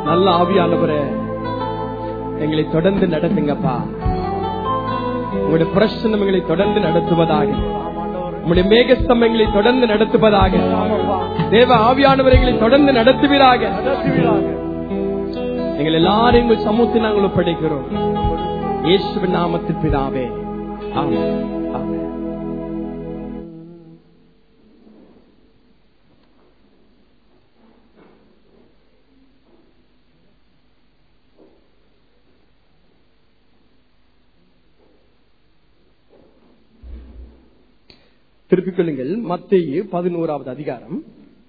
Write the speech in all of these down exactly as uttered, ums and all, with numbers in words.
நல்ல ஆவியானவரே, எங்களை தொடர்ந்து நடத்துங்கப்பா. உங்களுடைய பிரசன்னம் எங்களை தொடர்ந்து நடத்துவதாக, உங்களுடைய மேகஸ்தம் எங்களை தொடர்ந்து நடத்துவதாக, தேவ ஆவியானவர் எங்களை தொடர்ந்து நடத்துவீராக. எங்கள் எல்லாரும் எங்கள் சமூகத்தை நாங்கள் ஒப்படைக்கிறோம். இயேசுவின் நாமத்தில் பிதாவே, ஆமென். ஆமென். திருப்பிக் கொள்ளுங்கள். மத்தேயு பதினோராவது அதிகாரம்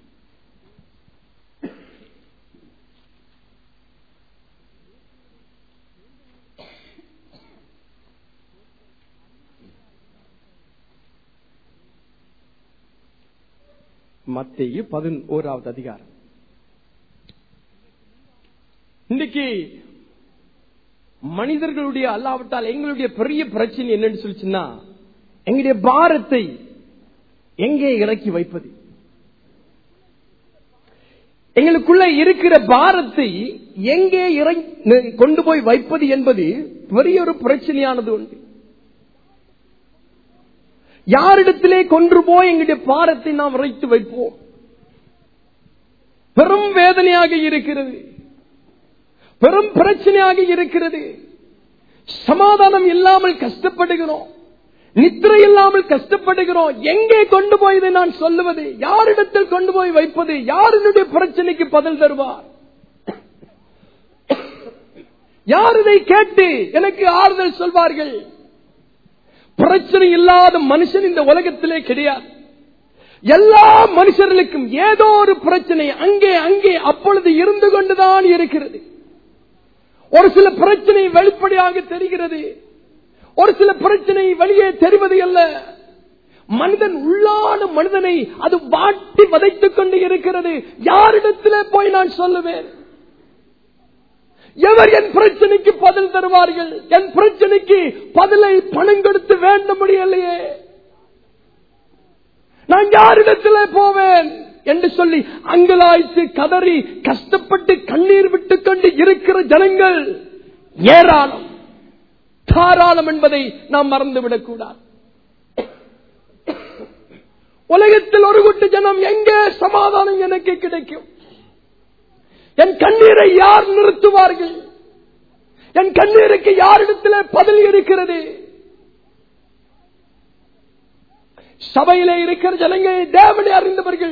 மத்தேயு பதினோராவது அதிகாரம். இன்னைக்கு மனிதர்களுடைய அல்லாவிட்டால் எங்களுடைய பெரிய பிரச்சனை என்னன்னு சொல்லிச்சுன்னா, எங்களுடைய பாரத்தை எங்கே இறக்கி வைப்பது, எங்களுக்குள்ள இருக்கிற பாரத்தை எங்கே கொண்டு போய் வைப்பது என்பது பெரிய ஒரு பிரச்சனையானது உண்டு. யாரிடத்திலே கொண்டு போய் எங்களுடைய பாரத்தை நாம் இறைத்து வைப்போம்? பெரும் வேதனையாக இருக்கிறது, பெரும் பிரச்சனையாக இருக்கிறது. சமாதானம் இல்லாமல் கஷ்டப்படுகிறோம், நித்திரை இல்லாமல் கஷ்டப்படுகிறோம். எங்கே கொண்டு போய் இதை நான் சொல்லுவது? யாரிடத்தில் கொண்டு போய் வைப்பது? யாருடைய பிரச்சனைக்கு பதில் தருவார்? யார் இதை கேட்டு எனக்கு ஆறுதல் சொல்வார்கள்? பிரச்சனை இல்லாத மனுஷன் இந்த உலகத்திலே கிடையாது. எல்லா மனுஷர்களுக்கும் ஏதோ ஒரு பிரச்சனை அங்கே அங்கே அப்பொழுது இருந்து கொண்டுதான் இருக்கிறது. ஒரு சில பிரச்சனை வெளிப்படையாக தெரிகிறது, ஒரு சில பிரச்சனை வெளியே தெரிவது அல்ல. மனிதன் உள்ளான மனிதனை அது வாட்டி வதைத்துக் கொண்டு இருக்கிறது. யாரிடத்திலே போய் நான் சொல்லுவேன்? எவர் என் பிரச்சனைக்கு பதில் தருவார்கள்? என் பிரச்சனைக்கு பதிலை பணம் கொடுத்து வேண்ட முடியலையே, நான் யாரிடத்திலே போவேன் என்று சொல்லி அங்கலாய்த்து கதறி கஷ்டப்பட்டு கண்ணீர் விட்டுக் கொண்டு இருக்கிற ஜனங்கள் ஏராளம், தாராளம் என்பதை நாம் மறந்துவிடக் கூடாது. உலகத்தில் ஒரு கூட்டு ஜனம் எங்கே சமாதானம் எனக்கு கிடைக்கும்? என் கண்ணீரை யார் நிறுத்துவார்கள்? என் கண்ணீருக்கு யாரிடத்திலே பதில் இருக்கிறது? சபையிலே இருக்கிற ஜனங்களை தேவனை அறிந்தவர்கள்,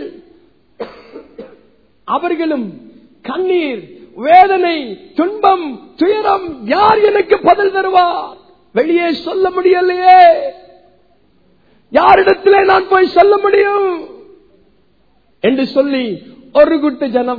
அவர்களும் கண்ணீர், வேதனை, துன்பம், துயரம், யார் எனக்கு பதில் தருவார்? வெளியே சொல்ல முடியலையே, யாரிடத்திலே நான் போய் சொல்ல முடியும் என்று சொல்லி ஒரு கூட்டு ஜனம்.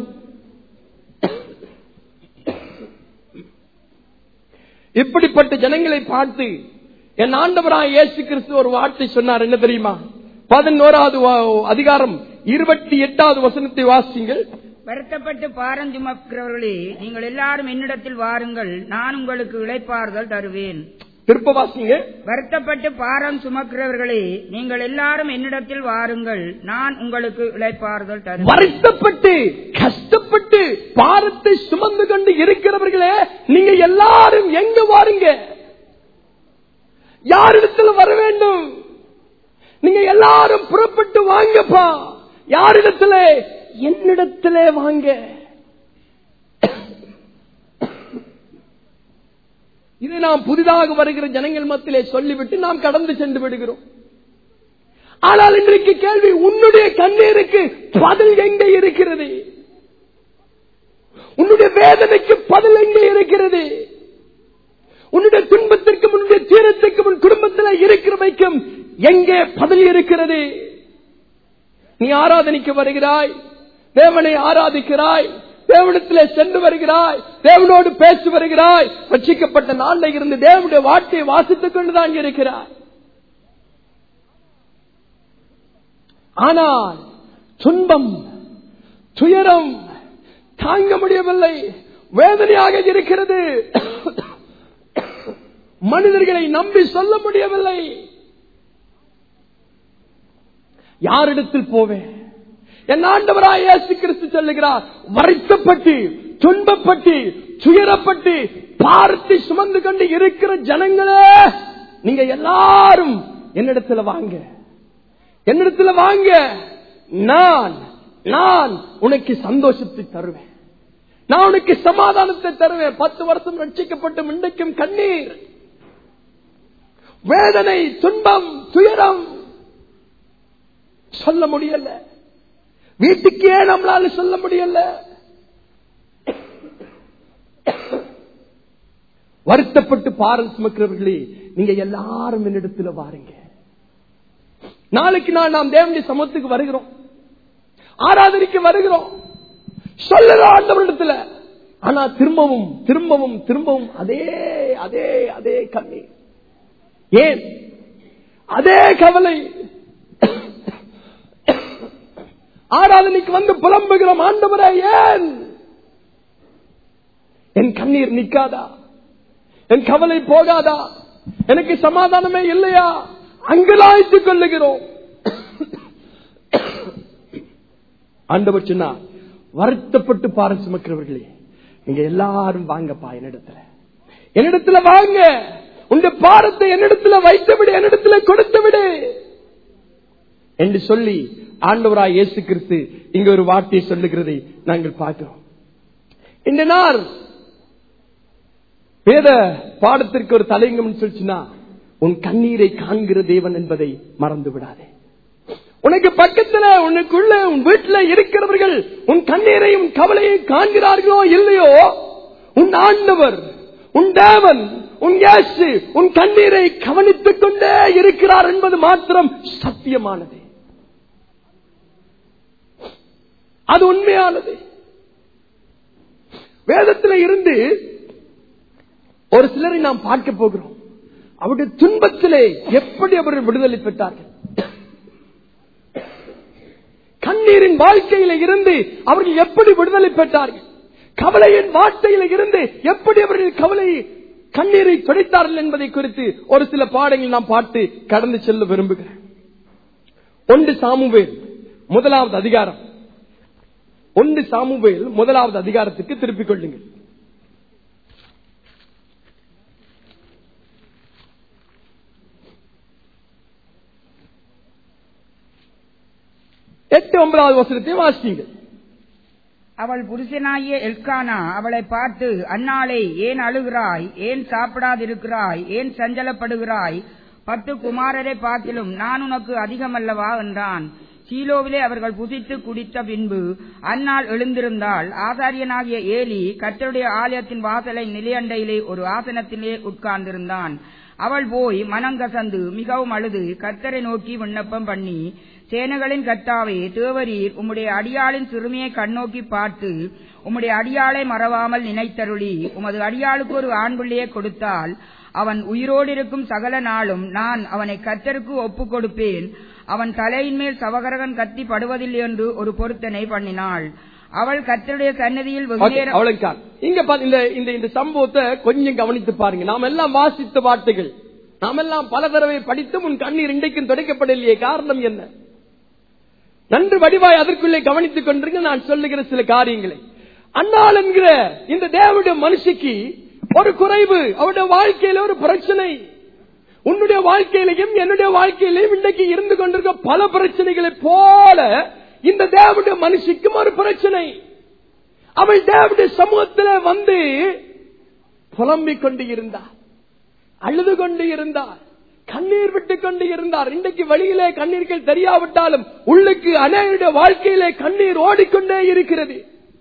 இப்படிப்பட்ட ஜனங்களை பார்த்து என் ஆண்டவராய் இயேசு கிறிஸ்து ஒரு வார்த்தை சொன்னார். என்ன தெரியுமா? பதினோராவது அதிகாரம் இருபத்தி எட்டாவது வசனத்தை வாசிங்கள். வருத்தப்பட்டு பாரம் சுமக்கிறவர்களே, நீங்கள் எல்லாரும் என்னிடத்தில் வாருங்கள், நான் உங்களுக்கு இளைப்பாறுதல் தருவேன். திருப்ப வாசிங்க. வருத்தப்பட்டு பாரம் சுமக்கிறவர்களே, நீங்கள் எல்லாரும் என்னிடத்தில் வாருங்கள், நான் உங்களுக்கு இளைப்பாறுதல் தருவேன். வருத்தப்பட்டு கஷ்டப்பட்டு பாரத்தை சுமந்து கொண்டு இருக்கிறவர்களே, நீங்க எல்லாரும் எங்க வாருங்க? யாரிடத்தில் வர வேண்டும்? நீங்க எல்லாரும் புறப்பட்டு வாங்கப்பா. யாரிடத்திலே? என்னிடத்திலே வாங்க. இதை நாம் புதிதாக வருகிற ஜனங்கள் மத்தியிலே சொல்லிவிட்டு நாம் கடந்து சென்று விடுகிறோம். ஆனால் இன்றைக்கு கேள்வி, உன்னுடைய கண்ணீருக்கு பதில் எங்கே இருக்கிறது? உன்னுடைய வேதனைக்கு பதில் எங்கே இருக்கிறது? உன்னுடைய துன்பத்திற்கும் உன்னுடைய தீரத்திற்கும் உன் குடும்பத்தில் இருக்கிறவைக்கும் எங்கே பதில் இருக்கிறது? நீ ஆராதனைக்கு வருகிறாய், தேவனை ஆராதிக்கிறாய், தேவனிடத்திலே சென்று வருகிறாய், தேவனோடு பேசி வருகிறாய், ரட்சிக்கப்பட்ட நாளில் இருந்து தேவனுடைய வார்த்தையை வாசித்துக் கொண்டுதான் இருக்கிறாய். ஆனால் துன்பம், துயரம் தாங்க முடியவில்லை, வேதனையாக இருக்கிறது. மனிதர்களை நம்பி சொல்ல முடியவில்லை. யாரிடத்தில் போவேன்? என் ஆண்டவராய் இயேசு கிறிஸ்து சொல்லுகிறார், வருத்தப்பட்டு துன்பப்பட்டு துயரப்பட்டு பார்த்து சுமந்து கொண்டு இருக்கிற ஜனங்களே, நீங்க எல்லாரும் என்னிடத்துல வாங்க, என்னிடத்துல வாங்க. நான் நான் உனக்கு சந்தோஷத்தை தருவேன், நான் உனக்கு சமாதானத்தை தருவேன். பத்து வருஷம் ரட்சிக்கப்பட்டு இன்றைக்கும் கண்ணீர், வேதனை, துன்பம், துயரம் சொல்ல முடியல. வீட்டுக்கே நம்மளால சொல்ல முடியல. வருத்தப்பட்டு பாரம் சுமக்கிறவர்களே, நீங்க எல்லாரும் என்னிடத்துல வாருங்க. நாளைக்கு நான் நாம் தேவனுடைய சமூகத்துக்கு வருகிறோம், ஆராதனைக்கு வருகிறோம், சொல்லுறோம் ஆண்டவரிடத்துல. ஆனா திரும்பவும் திரும்பவும் திரும்பவும் அதே அதே அதே கண்ணீர். ஏன் அதே கவலை? ஆராதனைக்கு வந்து புலம்புகிறோம், ஆண்டவரே ஏன் என் கண்ணீர் நிக்காதா, என் கவலை போகாதா, எனக்கு சமாதானமே இல்லையா? அங்கலாய்த்துக் கொள்ளுகிறோம். ஆண்டவர் சொன்னார், வருத்தப்பட்டு பாரம் சுமக்கிறவர்களே, நீங்க எல்லாரும் வாங்கப்பா என்னிடத்துல, என்னிடத்துல வாங்க, உங்க பாரத்தை என்னிடத்துல வைத்து விடு, என்னிடத்துல கொடுத்து விடு என்று சொல்லி ஆண்டவராய் இயேசு கிறிஸ்து இங்க ஒரு வார்த்தையை சொல்லுகிறதை நாங்கள் பார்க்கிறோம். இந்த நாள் வேத பாடத்திற்கு ஒரு தலையங்கம் சொல்லிச்சுன்னா, உன் கண்ணீரை காண்கிற தேவன் என்பதை மறந்து விடாதே. உனக்கு பக்கத்துல, உனக்குள்ள, உன் வீட்டில் இருக்கிறவர்கள் உன் கண்ணீரையும் கவலையை காண்கிறார்களோ இல்லையோ, உன் ஆண்டவர், உன் தேவன், உன் இயேசு உன் கண்ணீரை கவனித்துக் கொண்டே இருக்கிறார் என்பது மாத்திரம் சத்தியமானது. அது உண்மையானது. வேதத்தில் இருந்து ஒரு சிலரை நாம் பார்க்க போகிறோம். அவருடைய துன்பத்திலே எப்படி அவர்கள் விடுதலை பெற்றார்கள், கண்ணீரின் வாழ்க்கையில இருந்து அவர்கள் எப்படி விடுதலை பெற்றார்கள், கவலையின் வார்த்தையில இருந்து எப்படி அவர்கள் கவலை கண்ணீரை துடைத்தார்கள் என்பதை குறித்து ஒரு சில பாடங்கள் நாம் பார்த்து கடந்து செல்ல விரும்புகிறேன். ஒன்று சாமுவேல் முதலாவது அதிகாரம், ஒன்று சாமுவேல் முதலாவது அதிகாரத்துக்கு திருப்பிக் கொள்ளுங்கள். எட்டு ஒன்பதாவது வசனத்தை வாசிங்கள். அவள் புருஷனாகிய எல்கானா அவளை பார்த்து, அன்னாளே ஏன் அழுகிறாய், ஏன் சாப்பிடாதிருக்கிறாய், ஏன் சஞ்சலப்படுகிறாய், பத்து குமாரரை பார்த்திலும் நான் உனக்கு அதிகமல்லவா என்றான். சீலோவிலே அவர்கள் புசித்து குடித்த பின்பு அன்னாள் எழுந்திருந்தாள். ஆசாரியனாகிய ஏலி கர்த்தருடைய ஆலயத்தின் வாசலை நிலையண்டையிலே ஒரு ஆசனத்திலே உட்கார்ந்திருந்தான். அவள் போய் மனங்கசந்து மிகவும் அழுது கர்த்தரை நோக்கி விண்ணப்பம் பண்ணி, சேனைகளின் கர்த்தாவே, தேவரீர் உம்முடைய அடியாளின் சிறுமியை கண்ணோக்கி பார்த்து உம்முடைய அடியாளை மறவாமல் நினைத்தருளி உமது அடியாளுக்கு ஒரு ஆண் பிள்ளையை கொடுத்தால் அவன் உயிரோடு இருக்கும் சகல நாளும் நான் அவனை கர்த்தருக்கு ஒப்புக் கொடுப்பேன். அவன் தலையின் மேல் சவகரகன் கத்தி படுவதில்லை என்று ஒரு பொருத்தனை பண்ணினாள். அவள் கர்த்தருடைய சன்னதியில் இங்க இந்த சம்பவத்தை கொஞ்சம் கவனித்து பாருங்க. நாம் எல்லாம் வாசித்த வார்த்தைகள், நாம் எல்லாம் பல தடவை படித்தும் உன் கண்ணீர் இன்றைக்கும் துடைக்கப்படலையே, காரணம் என்ன? நன்று வடிவாய் அதற்குள்ளே கவனித்துக் கொண்டிருங்க. நான் சொல்லுகிற சில காரியங்களை. அன்னாள் என்கிற இந்த தேவனுடைய மனுஷிக்கு ஒரு குறைவு, அவருடைய வாழ்க்கையில ஒரு பிரச்சனை. உன்னுடைய வாழ்க்கையிலையும் என்னுடைய வாழ்க்கையிலையும் இன்றைக்கு இருந்து கொண்டிருக்க பல பிரச்சனைகளை போல இந்த தேவனுடைய மனுஷிக்கும் ஒரு பிரச்சனை. அவள் தேவனுடைய சமூகத்தில் வந்து புலம்பிக் கொண்டு இருந்தார், அழுது கொண்டு இருந்தார், கண்ணீர் விட்டுக் கொண்டு இருந்தார். இன்றைக்கு வெளியிலே கண்ணீர்கள் தெரியாவிட்டாலும் உள்ளுக்கு அநேகருடைய வாழ்க்கையிலே கண்ணீர் ஓடிக்கொண்டே இருக்கிறது.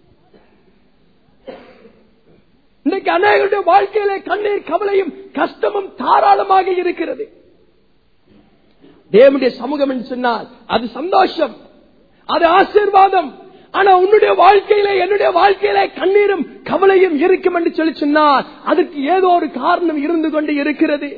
இன்றைக்கு அநேகருடைய வாழ்க்கையிலே கண்ணீர், கவலையும் கஷ்டமும் தாராளமாக இருக்கிறது. தேவனுடைய சமூகம் என்று சொன்னால் அது சந்தோஷம், அது ஆசீர்வாதம். ஆனா உன்னுடைய வாழ்க்கையில என்னுடைய வாழ்க்கையில கண்ணீரும் கவலையும் இருக்கும் என்று சொல்லி சொன்னால் அதற்கு ஏதோ ஒரு காரணம் இருந்து கொண்டு இருக்கிறது.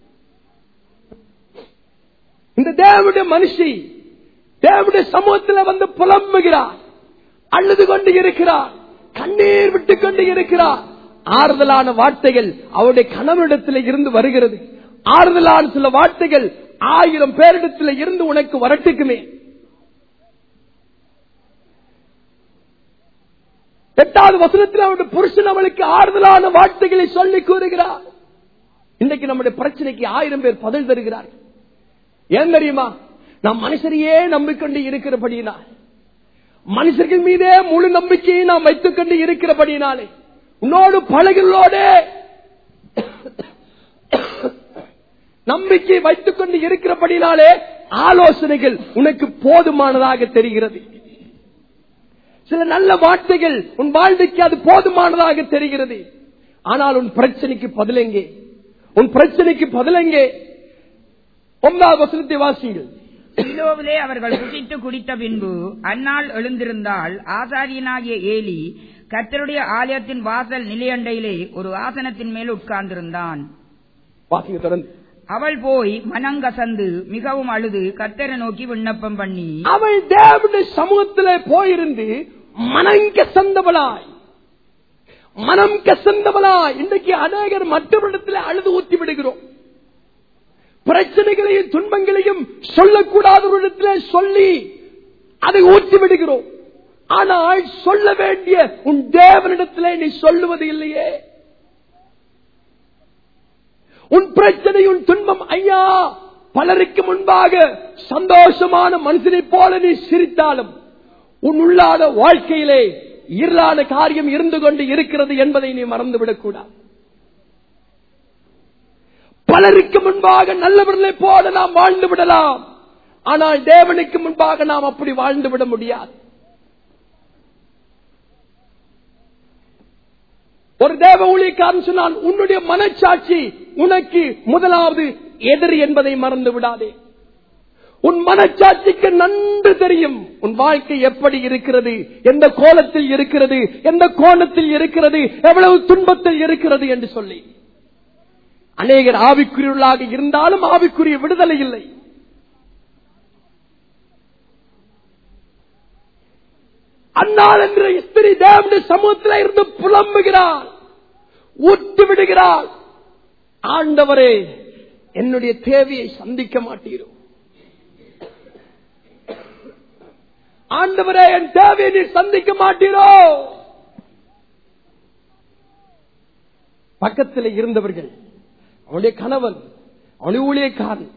இந்த தேவனுடைய மனுஷி தேவனுடைய சமூகத்தில் வந்து புலம்புகிறார், அழுது கொண்டு இருக்கிறார், கண்ணீர் விட்டுக் கொண்டு இருக்கிறார். ஆறுதலான வார்த்தைகள் அவருடைய கணவனிடத்தில் இருந்து வருகிறது. ஆறுதலான சில வார்த்தைகள் ஆயிரம் பேரிடத்தில் இருந்து உனக்கு வரட்டுக்குமே. எட்டாவது வசனத்தில் அவருடைய புருஷன் அவளுக்கு ஆறுதலான வார்த்தைகளை சொல்லி கூறுகிறார். இன்றைக்கு நம்முடைய பிரச்சனைக்கு ஆயிரம் பேர் பதில் தருகிறார்கள். ஏன் தெரியுமா? நாம் மனுஷரையே நம்பிக்கொண்டு இருக்கிறபடியினால், மனுஷர்கள் மீதே முழு நம்பிக்கையை நாம் வைத்துக் கொண்டு இருக்கிறபடியினாலே, உன்னோடு பழகளோடு நம்பிக்கை வைத்துக் கொண்டு இருக்கிறபடினாலே ஆலோசனைகள் உனக்கு போதுமானதாக தெரிகிறது. சில நல்ல வார்த்தைகள் உன் வாழ்க்கைக்கு அது போதுமானதாக தெரிகிறது. ஆனால் உன் பிரச்சனைக்கு பதிலெங்கே? உன் பிரச்சனைக்கு பதிலெங்கே? ஒன்பதாவது வசனத்தை வாசிங்கள். சீலோவிலே அவர்கள் புசித்து குடித்த பின்பு அன்னாள் எழுந்திருந்தால் ஆசாரியனாகிய ஏலி கர்த்தருடைய ஆலயத்தின் வாசல் நிலையண்டையிலே ஒரு ஆசனத்தின் மேல் உட்கார்ந்திருந்தான். வாசிங்க தொடர்ந்து. அவள் போய் மனங்கசந்து மிகவும் அழுது கர்த்தரை நோக்கி விண்ணப்பம் பண்ணி, அவள் தேவனுடைய சமூகத்திலே போயிருந்து மனம் கசந்தவளாய் மனம் கசந்தவளாய் இன்றைக்கு அநேகர் மற்றவரிடத்தில் அழுது ஊற்றி விடுகிறோம். பிரச்சனைகளையும் துன்பங்களையும் சொல்லக்கூடாதவரிடத்தில் சொல்லி அதை ஊற்றி விடுகிறோம். ஆனால் சொல்ல வேண்டிய உன் தேவனிடத்திலே நீ சொல்லுவது இல்லையே. உன் பிரச்சனை, உன் துன்பம், ஐயா, பலருக்கு முன்பாக சந்தோஷமான மனுஷனை போல நீ சிரித்தாலும் உன் உள்ளாத வாழ்க்கையிலே இருளான காரியம் இருந்து கொண்டு இருக்கிறது என்பதை நீ மறந்துவிடக் கூடாது. பலருக்கு முன்பாக நல்லவர்களை போல நாம் வாழ்ந்து விடலாம். ஆனால் தேவனுக்கு முன்பாக நாம் அப்படி வாழ்ந்து விட முடியாது. ஒரு தேவ ஊழியக்காரன் சொன்னான், உன்னுடைய மனச்சாட்சி உனக்கு முதலாவது எதிரி என்பதை மறந்து விடாதே. உன் மனச்சாட்சிக்கு நன்கு தெரியும் உன் வாழ்க்கை எப்படி இருக்கிறது, எந்த கோலத்தில் இருக்கிறது, எந்த கோணத்தில் இருக்கிறது, எவ்வளவு துன்பத்தில் இருக்கிறது என்று சொல்லி. அநேகர் ஆவிக்குரியவர்களாக இருந்தாலும் ஆவிக்குரிய விடுதலை இல்லை. அன்னாள் என்ற ஸ்திரீ தேவனுடைய சமூகத்தில் இருந்து புலம்புகிறாள், ஊற்றி விடுகிறாள். ஆண்டவரே, என்னுடைய தேவையை சந்திக்க மாட்டீரோ? ஆண்டவரே, என் தேவையை நீ சந்திக்க மாட்டீரோ? பக்கத்தில் இருந்தவர்கள், அவனுடைய கணவன், அவனுடைய ஊழியக்காரன்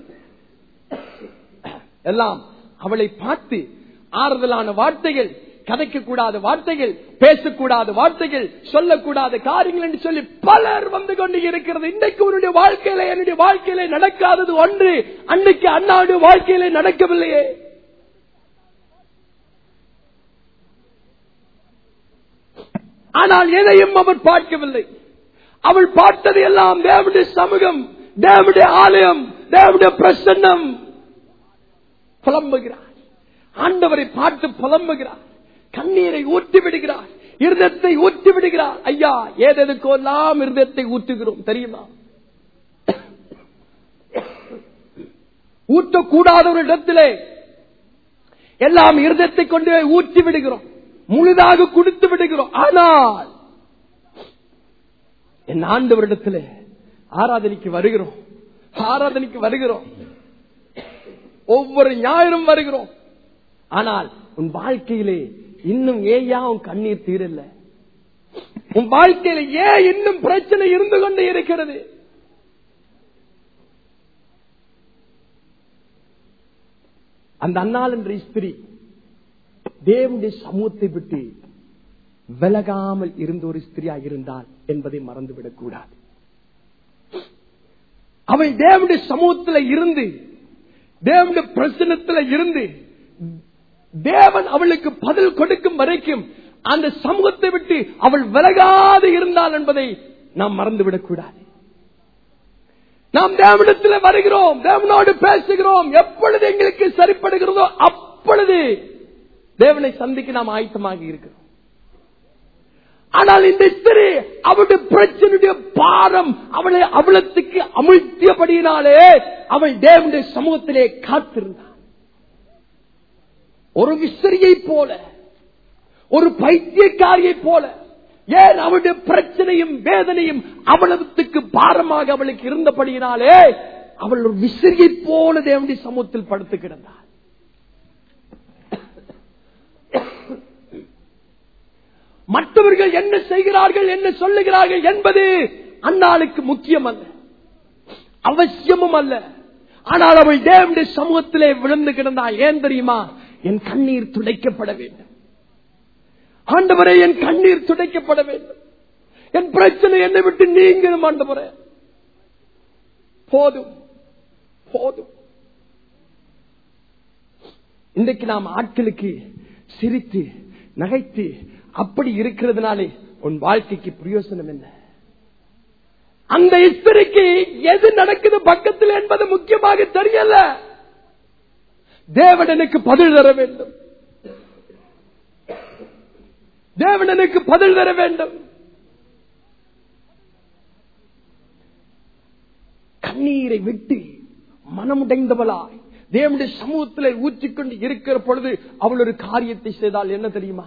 எல்லாம் அவளை பார்த்து ஆறுதலான வார்த்தைகள், கதைக்கக்கூடாத வார்த்தைகள், பேசக்கூடாத வார்த்தைகள், சொல்லக்கூடாத காரியங்கள் என்று சொல்லி பலர் வந்து கொண்டு இருக்கிறது. இன்றைக்கு உன்னுடைய வாழ்க்கையில, என்னுடைய வாழ்க்கையில நடக்காதது ஒன்று அன்னைக்கு அண்ணாவுடைய வாழ்க்கையில நடக்கவில்லையே. ஆனால் எதையும் அவர் பார்க்கவில்லை. அவள் பார்த்தது எல்லாம் தேவனுடைய சமூகம், தேவனுடைய ஆலயம், தேவனுடைய பிரசன்னம். புலம்புகிறார், ஆண்டவரை பார்த்து புலம்புகிறார், கண்ணீரை ஊற்றி விடுகிறார், இருதயத்தை ஊற்றி விடுகிறார். ஐயா, ஏதெல்லாம் இருதயத்தை ஊற்றுகிறோம் தெரியுமா? ஊற்றக்கூடாத ஒரு இடத்திலே எல்லாம் இருதயத்தை கொண்டு ஊற்றி விடுகிறோம், முழுதாக கொடுத்து விடுகிறோம். ஆனால் என் ஆண்டவரிடத்தில் ஆராதனைக்கு வருகிறோம், ஆராதனைக்கு வருகிறோம், ஒவ்வொரு ஞாயிறும் வருகிறோம். ஆனால் உன் வாழ்க்கையிலே இன்னும் ஏயா உன் கண்ணீர் தீரல? உன் வாழ்க்கையில ஏன் இன்னும் பிரச்சனை இருந்து கொண்டு இருக்கிறது? அந்த அன்னாள் என்ற ஸ்திரீ தேவனுடைய சமூகத்தை விட்டு விலகாமல் இருந்த ஒரு ஸ்திரியாக இருந்தால் என்பதை மறந்துவிடக் கூடாது. அவள் தேவனுடைய சமூகத்தில் இருந்து, தேவனுடைய பிரசன்னத்தில் இருந்து, தேவன் அவளுக்கு பதில் கொடுக்கும் வரைக்கும் அந்த சமூகத்தை விட்டு அவள் விலகாது இருந்தாள் என்பதை நாம் மறந்துவிடக் கூடாது. நாம் தேவனிடத்தில் வருகிறோம், தேவனோடு பேசுகிறோம். எப்பொழுது எங்களுக்கு சரிப்படுகிறதோ அப்பொழுது தேவனை சந்திக்க நாம் ஆயத்தமாக இருக்கிறோம். ஆனால் இந்த ஸ்திரீ அவளுடைய பிரச்சனையுடைய பாரம் அவளை அவளத்துக்கு அமிழ்த்தியபடியினாலே அவள் தேவனுடைய சமூகத்திலே காத்திருந்தாள். ஒரு விசிறியை போல, ஒரு பைத்தியக்காரியை போல. ஏன்? அவளுடைய பிரச்சனையும் வேதனையும் அவளத்துக்கு பாரமாக அவளுக்கு இருந்தபடியினாலே அவள் ஒரு விசிறியை போல தேவனுடைய சமூகத்தில் படுத்து கிடந்தாள். மற்றவர்கள் என்ன செய்கிறார்கள், என்ன சொல்லுகிறார்கள் என்பது அன்னாளுக்கு முக்கியம் அல்ல, அவசியமும் அல்ல. ஆனால் அவள் தேவனுடைய சமூகத்திலே விழுந்து கிடந்தாள். ஏன் தெரியுமா? என் கண்ணீர் துடைக்கப்பட வேண்டும். ஆண்டவரே, என் கண்ணீர் துடைக்கப்பட வேண்டும். என் பிரச்சனை என்னை விட்டு நீங்களும் ஆண்டவரே, போதும் போதும். இன்றைக்கு நாம் ஆட்களுக்கு சிரித்து நகைத்து அப்படி இருக்கிறதுனாலே உன் வாழ்க்கைக்கு பிரயோசனம் என்ன? அந்த ஸ்திரீக்கு எது நடக்குது பக்கத்தில் என்பது முக்கியமாக தெரியல. தேவன் எனக்கு பதில் தர வேண்டும், தேவன் எனக்கு பதில் தர வேண்டும். கண்ணீரை விட்டு மனமுடைந்தவளாய் தேவனுடைய சமூகத்தில் ஊற்றிக்கொண்டு இருக்கிற பொழுது அவள் ஒரு காரியத்தை செய்தால் என்ன தெரியுமா?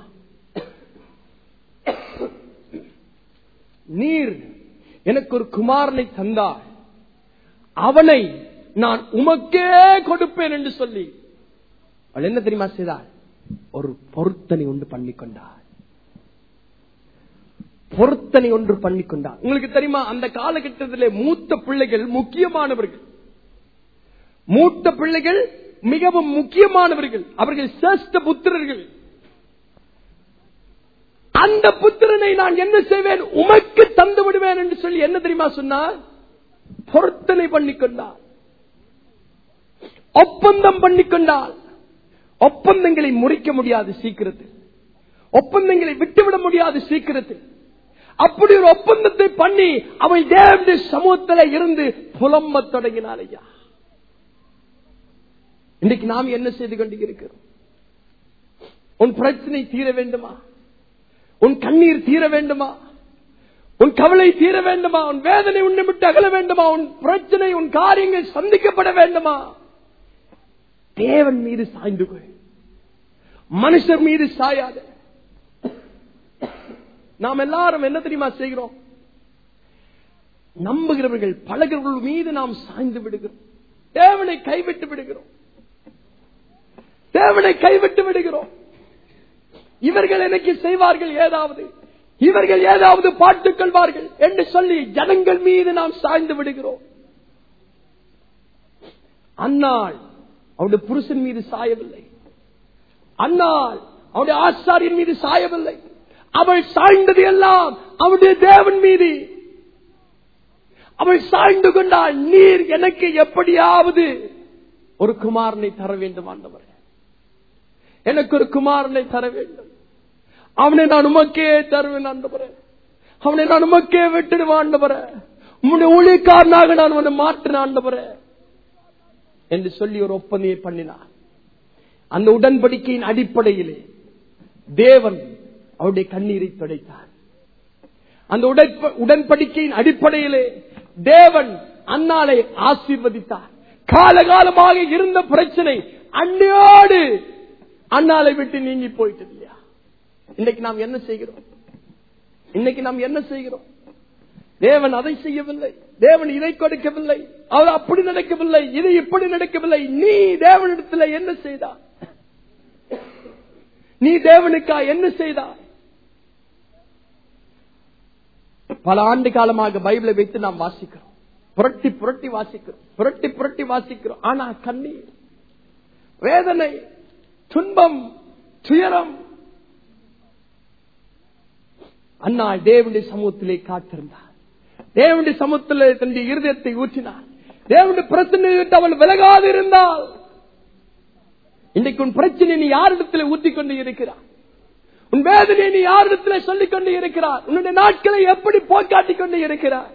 நீர் எனக்கு ஒரு குமாரனை தந்தார், அவனை நான் உமக்கே கொடுப்பேன் என்று சொல்லி அவள் என்ன தெரியுமா செய்தாள்? ஒரு பொருத்தனை ஒன்று பண்ணிக்கொண்டார். பொருத்தனை ஒன்று பண்ணிக்கொண்டார். உங்களுக்கு தெரியுமா, அந்த காலகட்டத்திலே மூத்த பிள்ளைகள் முக்கியமானவர்கள். மூத்த பிள்ளைகள் மிகவும் முக்கியமானவர்கள். அவர்கள் சிரேஷ்ட புத்திரர்கள். அந்த புத்திரனை நான் என்ன செய்வேன்? உமக்கு தந்து விடுவேன் என்று சொல்லி என்ன தெரியுமா சொன்னார்? பொருத்தனை பண்ணிக்கொண்டார், ஒப்பந்தம் பண்ணிக்கொண்டார். ஒப்பந்தங்களை முறிக்க முடியாது சீக்கிரத்தில், ஒப்பந்தங்களை விட்டுவிட முடியாது சீக்கிரத்தில். அப்படி ஒரு ஒப்பந்தத்தை பண்ணி அவள் தேவனுடைய சமூகத்தில் இருந்து புலம்ப தொடங்கினாள். ஐயா, இன்றைக்கு நாம் என்ன செய்து கொண்டு இருக்கிறோம்? உன் பிரச்சனை தீர வேண்டுமா? உன் கண்ணீர் தீர வேண்டுமா? உன் கவலை தீர வேண்டுமா? உன் வேதனை உன்னை விட்டு அகல வேண்டுமா? உன் பிரச்சனை, உன் காரியங்கள் சந்திக்கப்பட வேண்டுமா? தேவன் மீது சாய்ந்து கொள், மனுஷர் மீது சாயாத. நாம் எல்லாரும் என்ன தெரியுமா செய்கிறோம்? நம்புகிறவர்கள் பழகிறவர்கள் மீது நாம் சாய்ந்து விடுகிறோம். தேவனை கைவிட்டு விடுகிறோம், தேவனை கைவிட்டு விடுகிறோம். இவர்கள் எனக்கு செய்வார்கள் ஏதாவது, இவர்கள் ஏதாவது பாட்டுக் கொள்வார்கள் என்று சொல்லி ஜனங்கள் மீது நாம் சாய்ந்து விடுகிறோம். அன்னாள் அவருடைய புருஷன் மீது சாயவில்லை, அன்னாள் அவருடைய ஆசாரியன் மீது சாயவில்லை. அவள் சாய்ந்தது எல்லாம் அவருடைய தேவன் மீது. அவள் சாய்ந்து கொண்டாள், நீர் எனக்கு எப்படியாவது ஒரு குமாரனை தர வேண்டும் ஆண்டவரே, எனக்கு ஒரு குமாரனை தர வேண்டும். அவனை நான் உமக்கே தருவேன் ஆண்டவரே, அவனை நான் உமக்கே விட்டுடுவேன் ஆண்டவரே, உம்முடைய ஊழியக்காரனாக நான் அவனை மாற்றின ஆண்டவரே என்று சொல்லி ஒரு ஒப்பந்தத்தை பண்ணினார். அந்த உடன்படிக்கையின் அடிப்படையிலே தேவன் அவருடைய கண்ணீரை துடைத்தார். அந்த உடன்படிக்கையின் அடிப்படையிலே தேவன் அன்னாளை ஆசீர்வதித்தார். காலகாலமாக இருந்த பிரச்சனை அன்னையோடு அன்னாளை விட்டு நீங்கி போயிட்டது இல்லையா? இன்னைக்கு நாம் என்ன செய்கிறோம்? இன்னைக்கு நாம் என்ன செய்கிறோம்? தேவன் அதை செய்யவில்லை, தேவன் இதை கொடுக்கவில்லை, அவர் அப்படி நடக்கவில்லை, இது இப்படி நடக்கவில்லை. நீ தேவனிடத்தில் என்ன செய்தார்? நீ தேவனுக்கா என்ன செய்தார்? பல ஆண்டு காலமாக பைபிளை வைத்து நாம் வாசிக்கிறோம், புரட்டி புரட்டி வாசிக்கிறோம், புரட்டி புரட்டி வாசிக்கிறோம். ஆனா கண்ணீர், வேதனை, துன்பம், துயரம். அண்ணா தேவனுடைய சமூகத்திலே காத்திருந்தார், தேவனுடைய சமூகத்திலே தன்னுடைய இருதயத்தை ஊற்றினார். தேவனுடைய பிரச்சனை விட்டு அவள் விலகாது இருந்தால், இன்றைக்கு உன் பிரச்சனை நீ யாரிடத்தில் ஊற்றிக் கொண்டு இருக்கிறார்? உன் வேதனை நீ யாரிடத்தில் சொல்லிக் கொண்டு இருக்கிறார்? உன்னுடைய நாட்களை எப்படி போக்காட்டிக் கொண்டு இருக்கிறார்?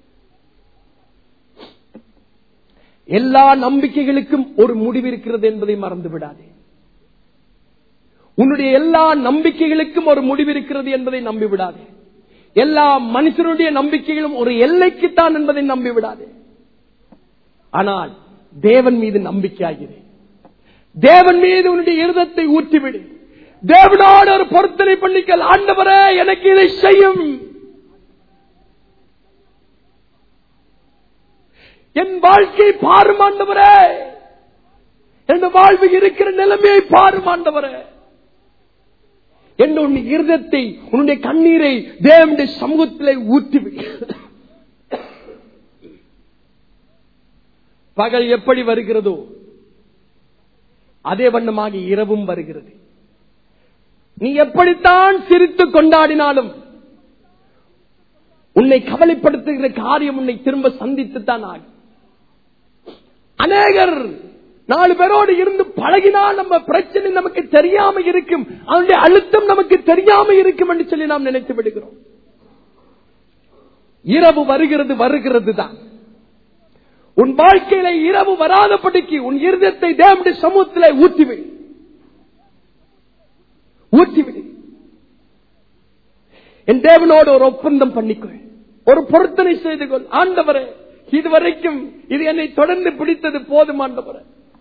எல்லா நம்பிக்கைகளுக்கும் ஒரு முடிவு இருக்கிறது என்பதை மறந்து விடாதே. உன்னுடைய எல்லா நம்பிக்கைகளுக்கும் ஒரு முடிவு இருக்கிறது என்பதை நம்பி விடாதே. எல்லா மனுஷனுடைய நம்பிக்கைகளும் ஒரு எல்லைக்குத்தான் என்பதை நம்பி விடாதே. ஆனால் தேவன் மீது நம்பிக்கையாகிறேன், தேவன் மீது உன்னுடைய இருதயத்தை ஊற்றிவிடு. தேவனோடு ஒரு பொருத்தனை பண்ணிக்கல். ஆண்டவரே, எனக்கு இதை செய்யும், என் வாழ்க்கை பாரும் ஆண்டவரே, என் வாழ்வு இருக்கிற நிலைமையை பாரும் ஆண்டவரே, என்று உன் இருதயத்தை, உன்னுடைய கண்ணீரை தேவனுடைய சமூகத்திலே ஊற்றிவி. பகல் எப்படி வருகிறதோ அதே வண்ணமாக இரவும் வருகிறது. நீ எப்படித்தான் சிரித்து கொண்டாடினாலும் உன்னை கவலைப்படுத்துகிற காரியம் உன்னை திரும்ப சந்தித்துத்தான் ஆகும். அநேகர் நாலு பேரோடு இருந்து பழகினால் நம்ம பிரச்சனை நமக்கு தெரியாம இருக்கும், அவனுடைய அழுத்தம் நமக்கு தெரியாம இருக்கும் என்று சொல்லி நாம் நினைத்து விடுகிறோம். இரவு வருகிறது வருகிறது தான். உன் வாழ்க்கையில இரவு வராதபடிக்கு உன் இருதயத்தை தேவனுடைய சமூகத்திலே ஊற்றிவிடு ஊற்றிவிடு. என் தேவனோடு ஒரு ஒப்பந்தம் பண்ணிக்கொள், ஒரு பொருத்தனை செய்து கொள். ஆண்டவரே, இதுவரைக்கும் இது என்னை தொடர்ந்து பிடித்தது போதும் ஆண்டவரே.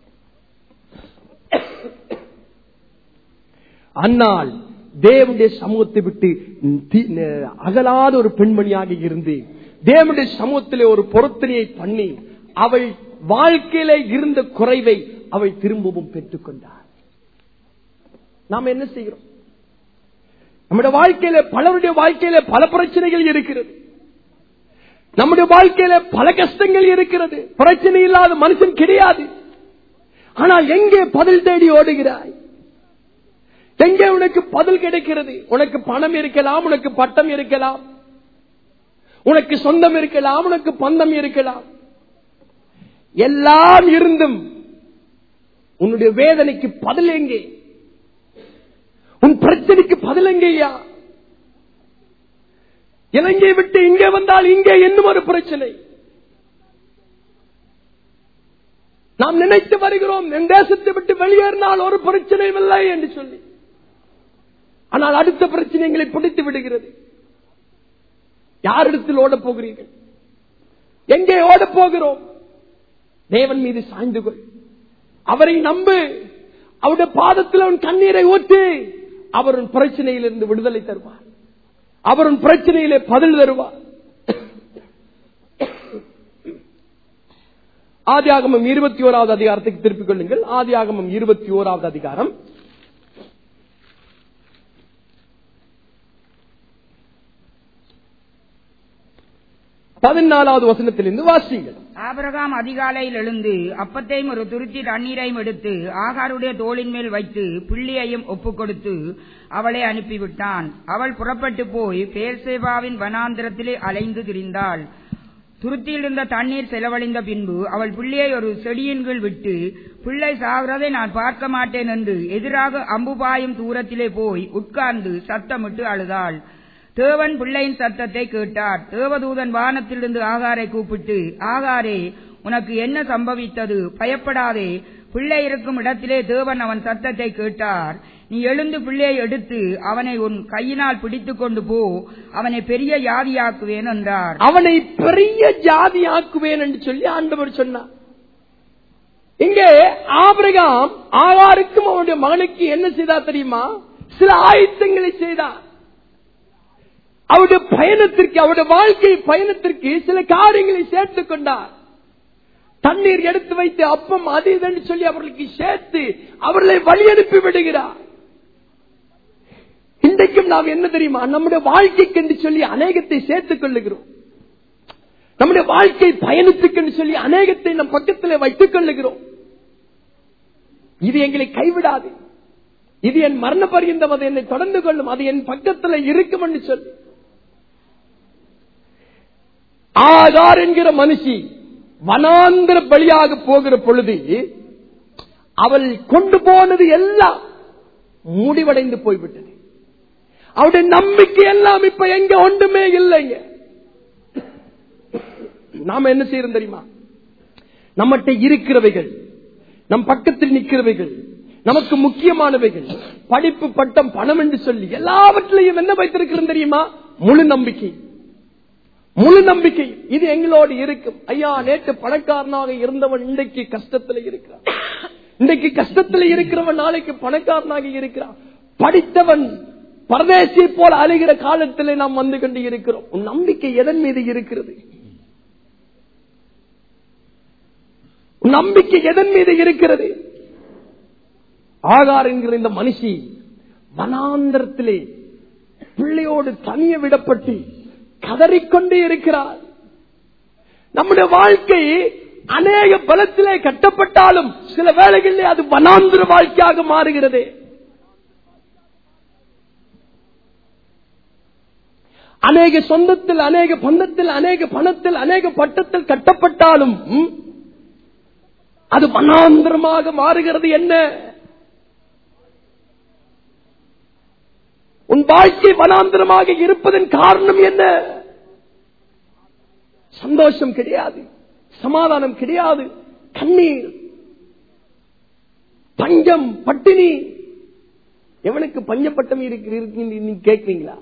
அன்னால் தேவனுடைய சமூகத்தை விட்டு அகலாத ஒரு பெண்மணியாக இருந்து தேவனுடைய சமூகத்திலே ஒரு பொருத்தனையை பண்ணி அவள் வாழ்க்கையில இருந்த குறைவை அவள் திரும்பவும் பெற்றுக் கொண்டார். நாம் என்ன செய்கிறோம்? நம்முடைய வாழ்க்கையில பலருடைய வாழ்க்கையில பல பிரச்சனைகள் இருக்கிறது. நம்முடைய வாழ்க்கையில பல கஷ்டங்கள் இருக்கிறது. பிரச்சனை இல்லாத மனுஷன் கிடையாது. ஆனால் எங்கே பதில் தேடி ஓடுகிறாய்? எங்கே உனக்கு பதில் கிடைக்கிறது? உனக்கு பணம் இருக்கலாம், உனக்கு பட்டம் இருக்கலாம், உனக்கு சொந்தம் இருக்கலாம், உனக்கு பந்தம் இருக்கலாம். எல்லாம் இருந்தும் உன்னுடைய வேதனைக்கு பதில் எங்கே? உன் பிரச்சனைக்கு பதில் எங்கேயா? இலங்கை விட்டு இங்கே வந்தால் இங்கே இன்னும் ஒரு பிரச்சனை. நாம் நினைத்து வருகிறோம் என் தேசத்தை விட்டு வெளியேறினால் ஒரு பிரச்சனையும் இல்லை என்று சொல்லி. ஆனால் அடுத்த பிரச்சனை எங்களை பிடித்து விடுகிறது. யாரிடத்தில் ஓடப் போகிறீர்கள்? எங்கே ஓடப் போகிறோம்? தேவன் மீது சாய்ந்து கொள், அவரை நம்பு, அவருடைய பாதத்தில் அவன் கண்ணீரை ஊற்றி அவர் பிரச்சனையிலிருந்து விடுதலை தருவார், அவர் பிரச்சனையிலே பதில் தருவார். ஆதியாகமம் இருபத்தி ஓராவது அதிகாரத்துக்கு திருப்பிக் கொள்ளுங்கள். ஆதியாகமம் இருபத்தி ஓராவது அதிகாரம் பதினாலாவது வசனத்திலிருந்து வாசிங்கள். ஆபிரகாம் அதிகாலையில் எழுந்து அப்பத்தையும் ஒரு துருத்தி தண்ணீரையும் எடுத்து ஆகாருடைய தோளின் மேல் வைத்து பிள்ளையையும் ஒப்புக் கொடுத்து அவளை அனுப்பிவிட்டான். அவள் புறப்பட்டு போய் பேர்சேபாவின் வனாந்திரத்திலே அலைந்து திரிந்தாள். துருத்தியில் இருந்த தண்ணீர் செலவழிந்த பின்பு அவள் பிள்ளையை ஒரு செடியின் கீழ் விட்டு, பிள்ளை சாகிறதை நான் பார்க்க மாட்டேன் என்று எதிராக அம்புபாயும் தூரத்திலே போய் உட்கார்ந்து சத்தமிட்டு அழுதாள். தேவன் பிள்ளையின் சத்தத்தை கேட்டார். தேவதூதன் வானத்திலிருந்து ஆகாரை கூப்பிட்டு, ஆகாரே, உனக்கு என்ன சம்பவித்தது? பயப்படாதே, பிள்ளை இருக்கும் இடத்திலே தேவன் அவன் சத்தத்தை கேட்டார். நீ எழுந்து பிள்ளையை எடுத்து அவனை உன் கையினால் பிடித்துக் கொண்டு போ, அவனை பெரிய ஜாதியாக்குவேன் என்றார். அவனை பெரிய ஜாதியாக்குவேன் என்று சொல்லி ஆண்டவர் சொன்னார். இங்கே ஆபிரகாம் ஆகாருக்கும் அவனுடைய மகனுக்கு என்ன செய்தார் தெரியுமா? சில ஆயத்தங்களை செய்தார். அவருடைய பயணத்திற்கு, அவருடைய வாழ்க்கை பயணத்திற்கு சில காரியங்களை சேர்த்துக் கொண்டார். தண்ணீர் எடுத்து வைத்து அப்பம் அது என்று சொல்லி அவர்களுக்கு சேர்த்து அவர்களை வழி அனுப்பி விடுகிறார். இன்றைக்கும் நாம் என்ன தெரியுமா? நம்முடைய வாழ்க்கைக்கு என்று சொல்லி அநேகத்தை சேர்த்துக் கொள்ளுகிறோம். நம்முடைய வாழ்க்கை பயணத்துக்கு என்று சொல்லி அநேகத்தை நம் பக்கத்தில் வைத்துக் கொள்ளுகிறோம். இது எங்களை கைவிடாது, இது என் மரண பரியந்தம், அது என்னை தொடர்ந்து கொள்ளும், அது என் பக்கத்தில் இருக்கும் என்று சொல்லி. ஆகார் என்கிற மனுஷி வனாந்திர பலியாக போகிற பொழுது அவள் கொண்டு போனது எல்லாம் முடிவடைந்து போய்விட்டது. அவருடைய நம்பிக்கை எல்லாம் இப்ப எங்க ஒன்றுமே இல்லைங்க. நாம என்ன செய்யறோம் தெரியுமா? நம்மகிட்ட இருக்கிறவைகள், நம் பக்கத்தில் நிற்கிறவைகள், நமக்கு முக்கியமானவைகள், படிப்பு, பட்டம், பணம் என்று சொல்லி எல்லாவற்றிலையும் என்ன வைத்திருக்கிறோம் தெரியுமா? முழு நம்பிக்கை, முழு நம்பிக்கை. இது எங்களோடு இருக்கும். ஐயா, நேற்று பணக்காரனாக இருந்தவன் இன்றைக்கு கஷ்டத்தில் இருக்கிறான், இன்றைக்கு கஷ்டத்தில் இருக்கிறவன் நாளைக்கு பணக்காரனாக இருக்கிறான். படித்தவன் பரதேசியை போல அலைகிற காலத்திலே நாம் வந்து கொண்டு இருக்கிறோம். உன் நம்பிக்கை எதன் மீது இருக்கிறது? உன் நம்பிக்கை எதன் மீது இருக்கிறது? ஆகார் என்கிற இந்த மனுஷி வனாந்தரத்திலே பிள்ளையோடு தனிய விடப்பட்டு கதறிக்கொண்டே இருக்கிறார். நம்முடைய வாழ்க்கை அநேக பலத்திலே கட்டப்பட்டாலும் சில வேளைகளிலே அது வனாந்திர வாழ்க்கையாக மாறுகிறது. அநேக சொந்தத்தில், அநேக பந்தத்தில், அநேக பணத்தில், அநேக பட்டத்தில் கட்டப்பட்டாலும் அது வனாந்திரமாக மாறுகிறது. என்ன உன் வாழ்க்கை வனாந்திரமாக இருப்பதன் காரணம் என்ன? சந்தோஷம் கிடையாது, சமாதானம் கிடையாது, கண்ணீர், பஞ்சம், பட்டினி. எவனுக்கு பஞ்சப்பட்டம் இருக்கு நீங்க கேட்கிறீங்களா?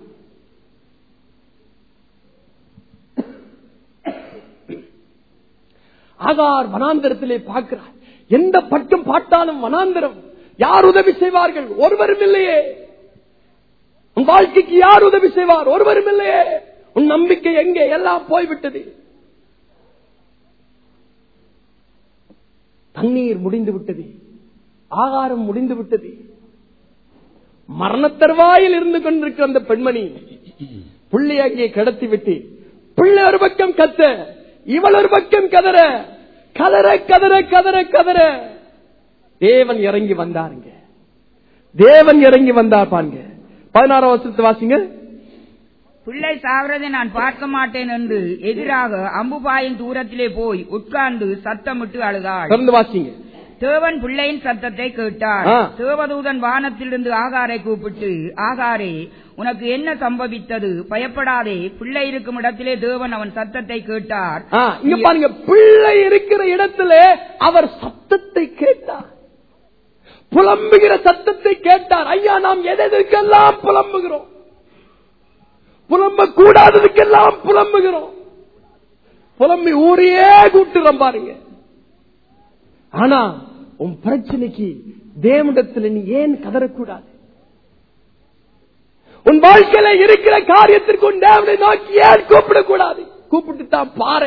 ஆகார் வனாந்தரத்திலே பார்க்கிறார். எந்த பட்டம் பாட்டாலும் வனாந்தரம். யார் உதவி செய்வார்கள்? ஒருவரும் இல்லையே. உன் வாழ்க்கைக்கு யார் உதவி செய்வார்? ஒருவரும் இல்லையே. உன் நம்பிக்கை எங்கே? எல்லாம் போய்விட்டது. தண்ணீர் முடிந்து விட்டது, ஆகாரம் முடிந்து விட்டது. மரணத்தருவாயில் இருந்து கொண்டிருக்கிற அந்த பெண்மணி பிள்ளை அங்கே கடத்தி விட்டு, பிள்ளை ஒரு பக்கம் கத்த, இவள் ஒரு பக்கம் கதற, கதற கதற கதற கதற தேவன் இறங்கி வந்தாருங்க. தேவன் இறங்கி வந்தார் பாருங்க. பதினாறாம் வருஷத்து வாசிங்க. பிள்ளை சாவறதை நான் பார்க்க மாட்டேன் என்று எதிராக அம்புபாயின் தூரத்திலே போய் உட்கார்ந்து சத்தமிட்டு அழுதாள். தொடர்ந்து வாசிங்க. தேவன் பிள்ளையின் சத்தத்தை கேட்டார். தேவதூதன் வானத்திலிருந்து ஆகாரை கூப்பிட்டு, ஆகாரே, உனக்கு என்ன சம்பவித்தது? பயப்படாதே, பிள்ளை இருக்கும் இடத்திலே தேவன் அவன் சத்தத்தை கேட்டார். இங்க பாருங்க, பிள்ளை இருக்கிற இடத்திலே அவர் சத்தத்தை கேட்டார், புலம்புகிற சத்தத்தை கேட்டார். ஐயா, நாம் எதற்கெல்லாம் புலம்புகிறோம், புலம்ப கூடாததுக்கெல்லாம் புலம்புகிறோம், புலம்பி ஊரையே கூட்டுறோம் பாருங்க. ஆனா உன் பிரச்சனைக்கு தேவனிடத்தில் நீ ஏன் கதறக்கூடாது? உன் வாழ்க்கையில இருக்கிற காரியத்திற்கு உன் தேவனை நோக்கி ஏன் கூப்பிடக்கூடாது? கூப்பிட்டு தான் பாரு.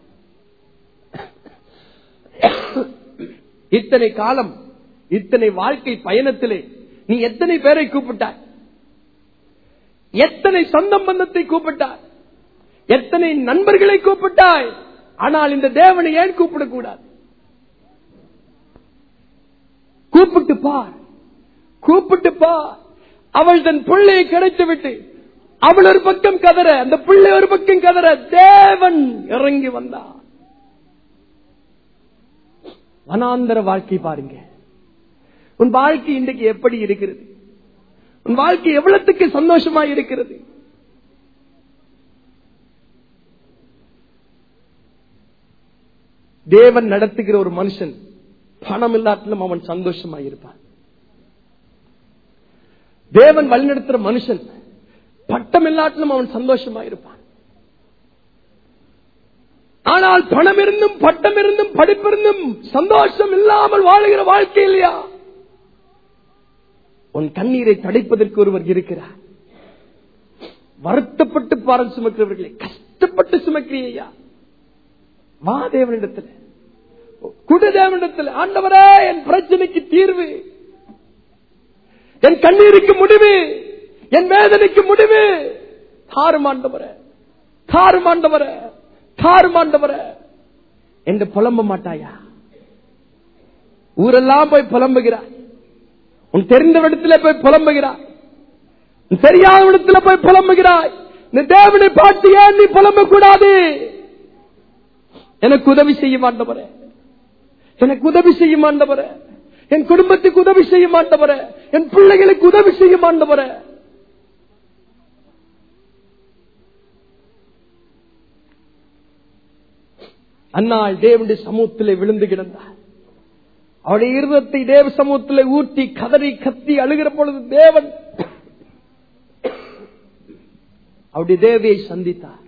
இத்தனை காலம், இத்தனை வாழ்க்கை பயணத்திலே நீ எத்தனை பேரை கூப்பிட்டாய்? எத்தனை சொந்தம் பந்தத்தை கூப்பிட்டாய்? எத்தனை நண்பர்களை கூப்பிட்டாய்? ஆனால் இந்த தேவனை ஏன் கூப்பிடக்கூடாது? கூப்பிட்டு பார், கூப்பிட்டு பார். அவள் தன் பிள்ளையை கிடைத்து விட்டு அவள் ஒரு பக்கம் கதற, அந்த பிள்ளை ஒரு பக்கம் கதற, தேவன் இறங்கி வந்தார். வனாந்தர வாழ்க்கை பாருங்க. உன் வாழ்க்கை இன்றைக்கு எப்படி இருக்கிறது? உன் வாழ்க்கை எவ்வளவுக்கு சந்தோஷமா இருக்கிறது? தேவன் நடத்துகிற ஒரு மனுஷன் பணம் இல்லாட்டிலும் அவன் சந்தோஷமா இருப்பான். தேவன் வழிநடத்துற மனுஷன் பட்டம் இல்லாட்டிலும் அவன் சந்தோஷமா இருப்பான். ஆனால் பணம் இருந்தும் பட்டம் இருந்தும் படிப்பு இருந்தும் சந்தோஷம் இல்லாமல் வாழுகிற வாழ்க்கை இல்லையா? உன் கண்ணீரை தடைப்பதற்கு ஒருவர் இருக்கிறார். வருத்தப்பட்டு பாரம் சுமக்கிறவர்களை, கஷ்டப்பட்டு சுமக்கிறியா, வா தேவனிடத்தில், குடு தேவனிடத்தில். ஆண்டவரே, என் பிரச்சனைக்கு தீர்வு, என் கண்ணீருக்கு முடிவு, என் வேதனைக்கு முடிவு தாரும் ஆண்டவரே, தாரும் ஆண்டவரே, தாரும் ஆண்டவரே என்று புலம்ப மாட்டாயா? ஊரெல்லாம் போய் புலம்புகிறாய், உன் தெரிந்த இடத்துல போய் புலம்புகிறாய், தெரியாத இடத்துல போய் புலம்புகிறாய். இந்த தேவனை பார்த்து ஏன் நீ புலம்ப கூடாது? எனக்கு உதவி செய்ய மாட்டவரே, எனக்கு உதவி செய்ய மாட்டவரே, என் குடும்பத்துக்கு உதவி செய்ய மாட்டவரே, என் பிள்ளைகளுக்கு உதவி செய்ய மாட்டவரே. அன்னாள் தேவனுடைய சமூகத்திலே விழுந்து கிடந்தார். அவருடைய இருதயத்தை தேவ சமூகத்திலே ஊற்றி கதறி கத்தி அழுகிற பொழுது தேவன் அவருடைய தேவையை சந்தித்தார்.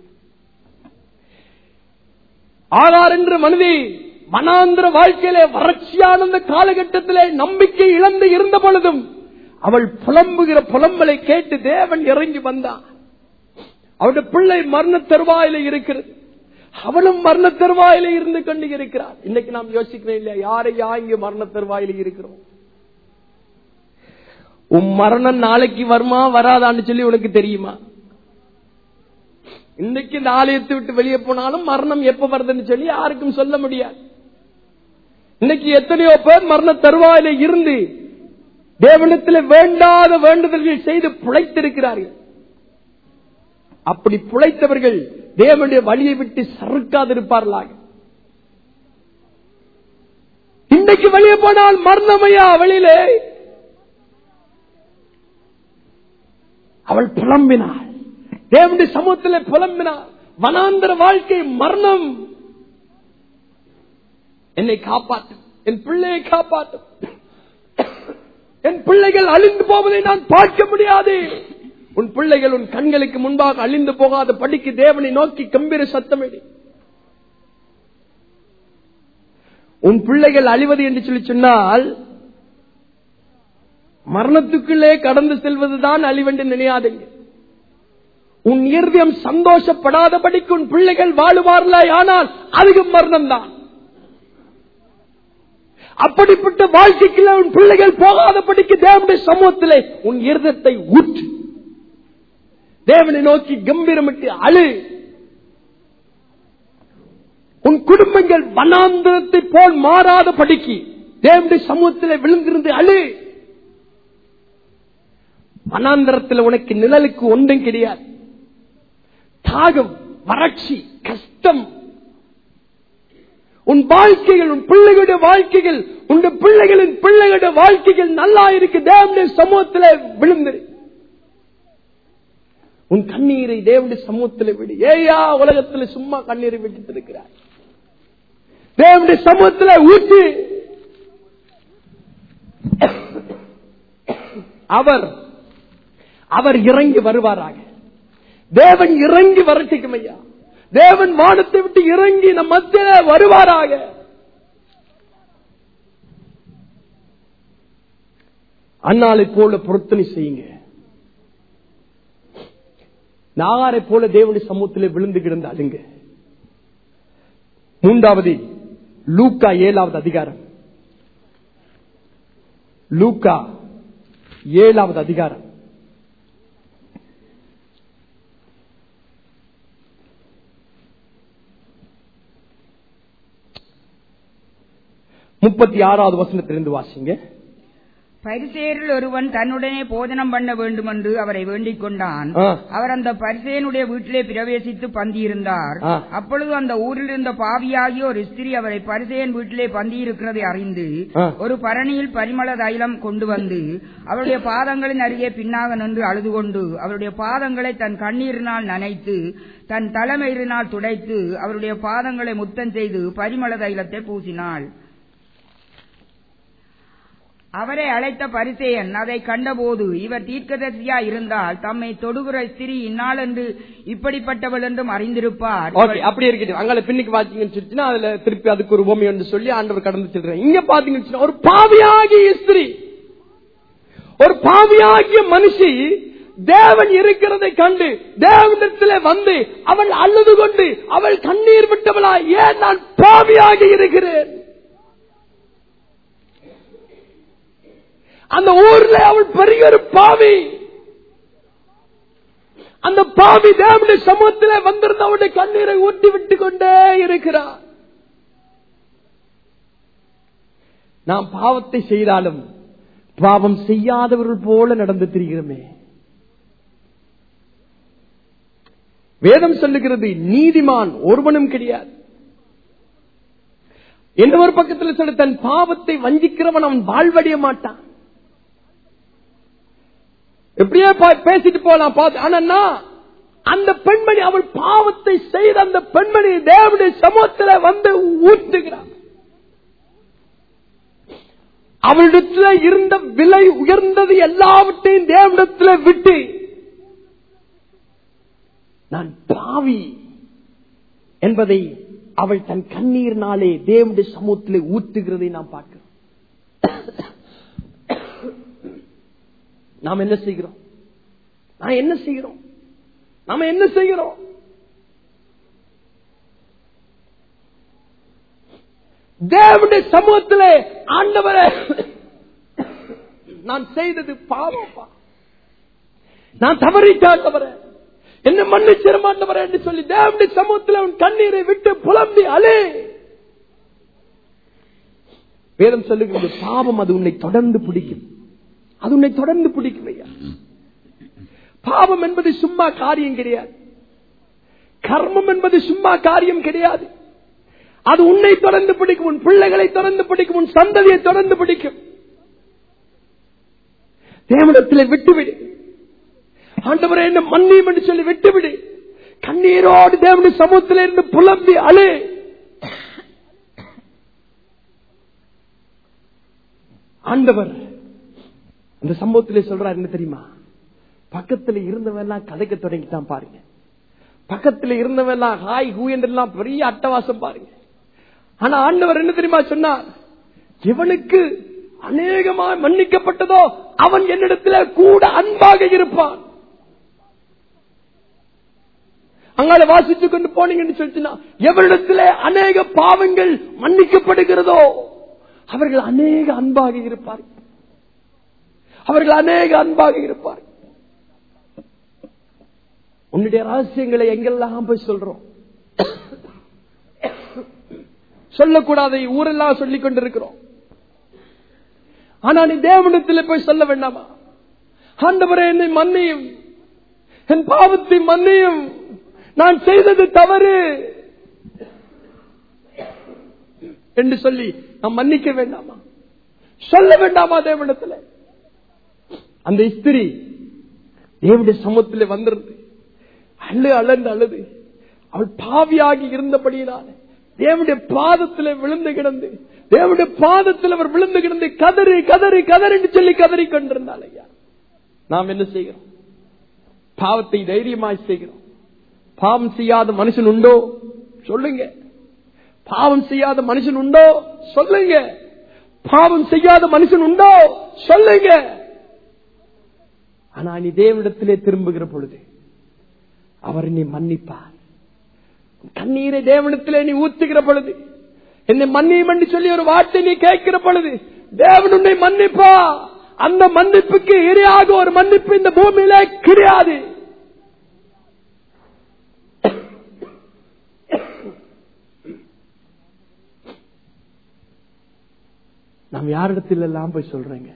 ஆகார் என்ற மனிதி மனாந்திர வாழ்க்கையிலே வறட்சியான அந்த காலகட்டத்திலே நம்பிக்கை இழந்து இருந்த பொழுதும் அவள் புலம்புகிற புலம்பலை கேட்டு தேவன் இறங்கி வந்தார். அவருடைய பிள்ளை மரண தருவாயில இருக்கிறது, அவளும் மரண தருவாயில இருந்து கொண்டு இருக்கிறார். இன்னைக்கு நாம் யோசிக்கிறோம் இல்லையா, யாரையா இங்கு மரண தருவாயில இருக்கிறோம்? உன் மரணம் நாளைக்கு வருமா வராதான்னு சொல்லி உனக்கு தெரியுமா? இன்னைக்கு இந்த ஆலயத்தை விட்டு வெளியே போனாலும் மரணம் எப்ப வருதுன்னு சொல்லி யாருக்கும் சொல்ல முடியாது. இன்னைக்கு எத்தனையோ பேர் மரண தருவாயில இருந்து தேவனிடத்தில் வேண்டாத வேண்டுதல்கள் செய்து பிழைத்திருக்கிறார்கள். அப்படி பிழைத்தவர்கள் தேவனுடைய வழியை விட்டு சறுக்காதிருப்பார்களாக. இன்னைக்கு வெளியே போனால் மரணமையா வெளியிலே? அவள் புலம்பினாள், தேவனுடைய சமூகத்தில் புலம்பினாள். வனாந்தர வாழ்க்கை மரணம். என்னை காப்பாற்றும், என் பிள்ளையை காப்பாற்றும். என் பிள்ளைகள் அழிந்து போவதை நான் பார்க்க முடியாது. உன் பிள்ளைகள் உன் கண்களுக்கு முன்பாக அழிந்து போகாத படிக்கு தேவனை நோக்கி கம்பீர சத்தமிடு. உன் பிள்ளைகள் அழிவது என்று சொல்லி சொன்னால் மரணத்துக்குள்ளே கடந்து செல்வதுதான் அழிவென்று நினையாதீங்க. உன் இருதயம் சந்தோஷப்படாதபடிக்கு உன் பிள்ளைகள் வாழுவார்களே, ஆனால் அதுவும் மரணம் தான். அப்படிப்பட்ட வாழ்க்கைக்குள்ள உன் பிள்ளைகள் போகாதபடிக்கு தேவனுடைய சமூகத்திலே உன் இருதயத்தை ஊற்று. தேவனை நோக்கி கம்பீரமிட்டு அழு. உன் குடும்பங்கள் வனாந்தரத்தை போல் மாறாதபடிக்கு தேவனுடைய சமூகத்திலே விழுந்திருந்து அழு. வனாந்தரத்தில் உனக்கு நிழலுக்கு ஒன்றும் கிடையாது. தாகம், வறட்சி, கஷ்டம். உன் வாழ்க்கைகள், உன் பிள்ளைகளுடைய வாழ்க்கைகள், உன் பிள்ளைகளின் பிள்ளைகளுடைய வாழ்க்கைகள் நல்லா இருக்கு. தேவனுடைய சமூகத்திலே விழுந்திரு. உன் கண்ணீரை தேவனுடைய சமூகத்தில் விடு. ஏயா உலகத்தில் சும்மா கண்ணீரை விட்டு இருக்கிறார்? தேவனுடைய சமூகத்தில் ஊற்று. அவர் அவர் இறங்கி வருவாராக. தேவன் இறங்கி வரட்டும் ஐயா. தேவன் வானத்தை விட்டு இறங்கி நம் மத்தியிலே வருவாராக. அன்னாளை போல பொருத்தனை செய்யுங்க. நாகாரை போல தேவனுடைய சமூகத்திலே விழுந்து கிடந்து அழுங்க. மூன்றாவது லூக்கா ஏழாவது அதிகாரம். லூக்கா ஏழாவது அதிகாரம் முப்பத்தி ஆறாவது வசனத்திலிருந்து வாசிங்க. பரிசேயரில் ஒருவன் தன்னுடனே போஜனம் பண்ண வேண்டும் என்று அவரை வேண்டிக் கொண்டான். அவர் அந்த பரிசேயனுடைய வீட்டிலே பிரவேசித்து பந்தியிருந்தார். அப்பொழுது அந்த ஊரில் இருந்த பாவியாகிய ஒரு ஸ்திரீ அவரை பரிசேயன் வீட்டிலே பந்தியிருக்கிறதை அறிந்து ஒரு பரணியில் பரிமள தைலம் கொண்டு வந்து அவருடைய பாதங்களின் அருகே பின்னாக நின்று அழுது கொண்டு அவருடைய பாதங்களை தன் கண்ணீரினால் நனைத்து தன் தலைமயிரினால் துடைத்து அவருடைய பாதங்களை முத்தம் செய்து பரிமள தைலத்தை பூசினாள். அவரை அழைத்த பரிசேயன் அதை கண்டபோது, இவர் தீர்க்கதரிசியா இருந்தால் தம்மை தொடுகிற ஸ்திரீ இந்நாள் என்று இப்படிப்பட்டவள் என்றும் அறிந்திருப்பார். அப்படி இருக்கு. அங்கே பின்னுக்கு பாத்தீங்கன்னு அதுல திருப்பி அதுக்கு ஒரு உவமை என்று சொல்லி ஆண்டவர் கடந்து செல்றேன். இங்க பாத்தீங்கன்னு ஒரு பாவியாகிய ஸ்திரீ, ஒரு பாவியாகிய மனுஷி தேவன் இருக்கிறதை கண்டு தேவனிடத்திலே வந்து அவள் அழுது கொண்டு அவள் கண்ணீர் விட்டவளா, ஏன் நான் பாவியாகி இருக்கிறேன். அந்த ஊர்ல அவள் பெரிய ஒரு பாவி. அந்த பாவி தேவனுடைய சமூகத்திலே வந்திருந்த அவளுடைய கண்ணீரை ஊட்டி விட்டு கொண்டே இருக்கிறார். நாம் பாவத்தை செய்தாலும் பாவம் செய்யாதவர்கள் போல நடந்து திரிகிறோமே. வேதம் சொல்லுகிறது, நீதிமான் ஒருவனும் கிடையாது. எந்த ஒரு பக்கத்தில் சொல்ல, தன் பாவத்தை வஞ்சிக்கிறவன் அவன் வாழ்வடைய மாட்டான். எப்படியே பேசிட்டு போலாம். ஆனா அந்த பெண்மணி, அவள் பாவத்தை செய்த அந்த பெண்மணி தேவனுடைய சமூகத்தில் வந்து ஊற்றுகிறார். அவளிடத்தில் இருந்த விலை உயர்ந்தது எல்லாவற்றையும் தேவனிடத்தில் விட்டு, நான் பாவி என்பதை அவள் தன் கண்ணீர்னாலே தேவனுடைய சமூகத்தில் ஊற்றுகிறதை நாம் பார்க்கிறோம். நாம் என்ன செய்கிறோம்? நான் என்ன செய்கிறோம்? நாம என்ன செய்கிறோம்? தேவனுடைய சமூகத்திலே ஆண்டவரே நான் செய்தது பாவப்பா, நான் தவறிட்டான் தவற, என்ன மன்னிச்சிட மாட்டவர என்று சொல்லி தேவனுடைய சமூகத்தில் அவன் கண்ணீரை விட்டு புலம்பி அலே. வேதம் சொல்லுகிறது பாவம் அது உன்னை தொடர்ந்து பிடிக்கும், அது உன்னை தொடர்ந்து பிடிக்கும் ஐயா. பாவம் என்பது சும்மா காரியம் கிடையாது, கர்மம் என்பது சும்மா காரியம் கிடையாது. அது உன்னை தொடர்ந்து பிடிக்கும், உன் பிள்ளைகளை தொடர்ந்து பிடிக்கும், உன் சந்ததியை தொடர்ந்து பிடிக்கும். தேவனிடத்திலே விட்டுவிடு, ஆண்டவரே என்ன மன்னியும் என்று சொல்லி விட்டுவிடு. கண்ணீரோடு தேவனுடைய சமூகத்தில் இருந்து புலம்பி அழு. ஆண்டவர் அந்த சம்பவத்திலே சொல்றார் என்ன தெரியுமா? பக்கத்தில் இருந்தவெல்லாம் கதைக்க தொடங்கிட்டான் பாருங்க. பக்கத்தில் இருந்தவெல்லாம் ஹாய் ஹூ என்றெல்லாம் பெரிய அட்டவாசம் பாருங்க. ஆனா ஆண்டவர் என்ன தெரியுமா சொன்னார்? இவனுக்கு அநேகமாக மன்னிக்கப்பட்டதோ அவன் என்னிடத்தில் கூட அன்பாக இருப்பான். அங்கால வாசிச்சு கொண்டு போனீங்கன்னு சொல்லிச்சுன்னா, எவரிடத்திலே அநேக பாவங்கள் மன்னிக்கப்படுகிறதோ அவர்கள் அநேக அன்பாக இருப்பார்கள், அவர்கள் அநேக அன்பாக இருப்பார்கள். உன்னுடைய ரகசியங்களை எங்கெல்லாம் போய் சொல்றோம்? சொல்லக்கூடாத ஊரெல்லாம் சொல்லிக் கொண்டிருக்கிறோம். ஆனா நீ தேவனிடத்தில் போய் சொல்ல வேண்டாமா? ஆண்டவரே என்னை மன்னியும், என் பாவத்தை மன்னியும், நான் செய்தது தவறு என்று சொல்லி நாம் மன்னிக்க வேண்டாமா? சொல்ல வேண்டாமா தேவனிடத்தில்? அந்த ஸ்திரீ தேவனுடைய சமூகத்தில் வந்திருந்து அழு அழந்து அழுது, அவள் பாவியாகி இருந்தபடியினால தேவனுடைய பாதத்தில் விழுந்து கிடந்து, தேவனுடைய பாதத்தில் அவர் விழுந்து கிடந்து கதறி கதறி கதறி என்று சொல்லி கதறி கொண்டிருந்தாள். ஐயா, நாம் என்ன செய்கிறோம்? பாவத்தை தைரியமாய் செய்கிறோம். பாவம் செய்யாத மனுஷன் உண்டோ? சொல்லுங்க. பாவம் செய்யாத மனுஷன் உண்டோ? சொல்லுங்க. பாவம் செய்யாத மனுஷன் உண்டோ? சொல்லுங்க. ஆனா நீ தேவனிடத்திலே திரும்புகிற பொழுது அவர் என்னை மன்னிப்பார். கண்ணீரை தேவனிடத்திலே நீ ஊத்துகிற பொழுது, என்னை மன்னியும் என்று சொல்லி ஒரு வார்த்தை நீ கேட்கிற பொழுது தேவன் உன்னை மன்னிப்பா. அந்த மன்னிப்புக்கு இரையாக ஒரு மன்னிப்பு இந்த பூமியில கிடையாது. நாம் யாரிடத்தில் எல்லாம் போய் சொல்றேங்க?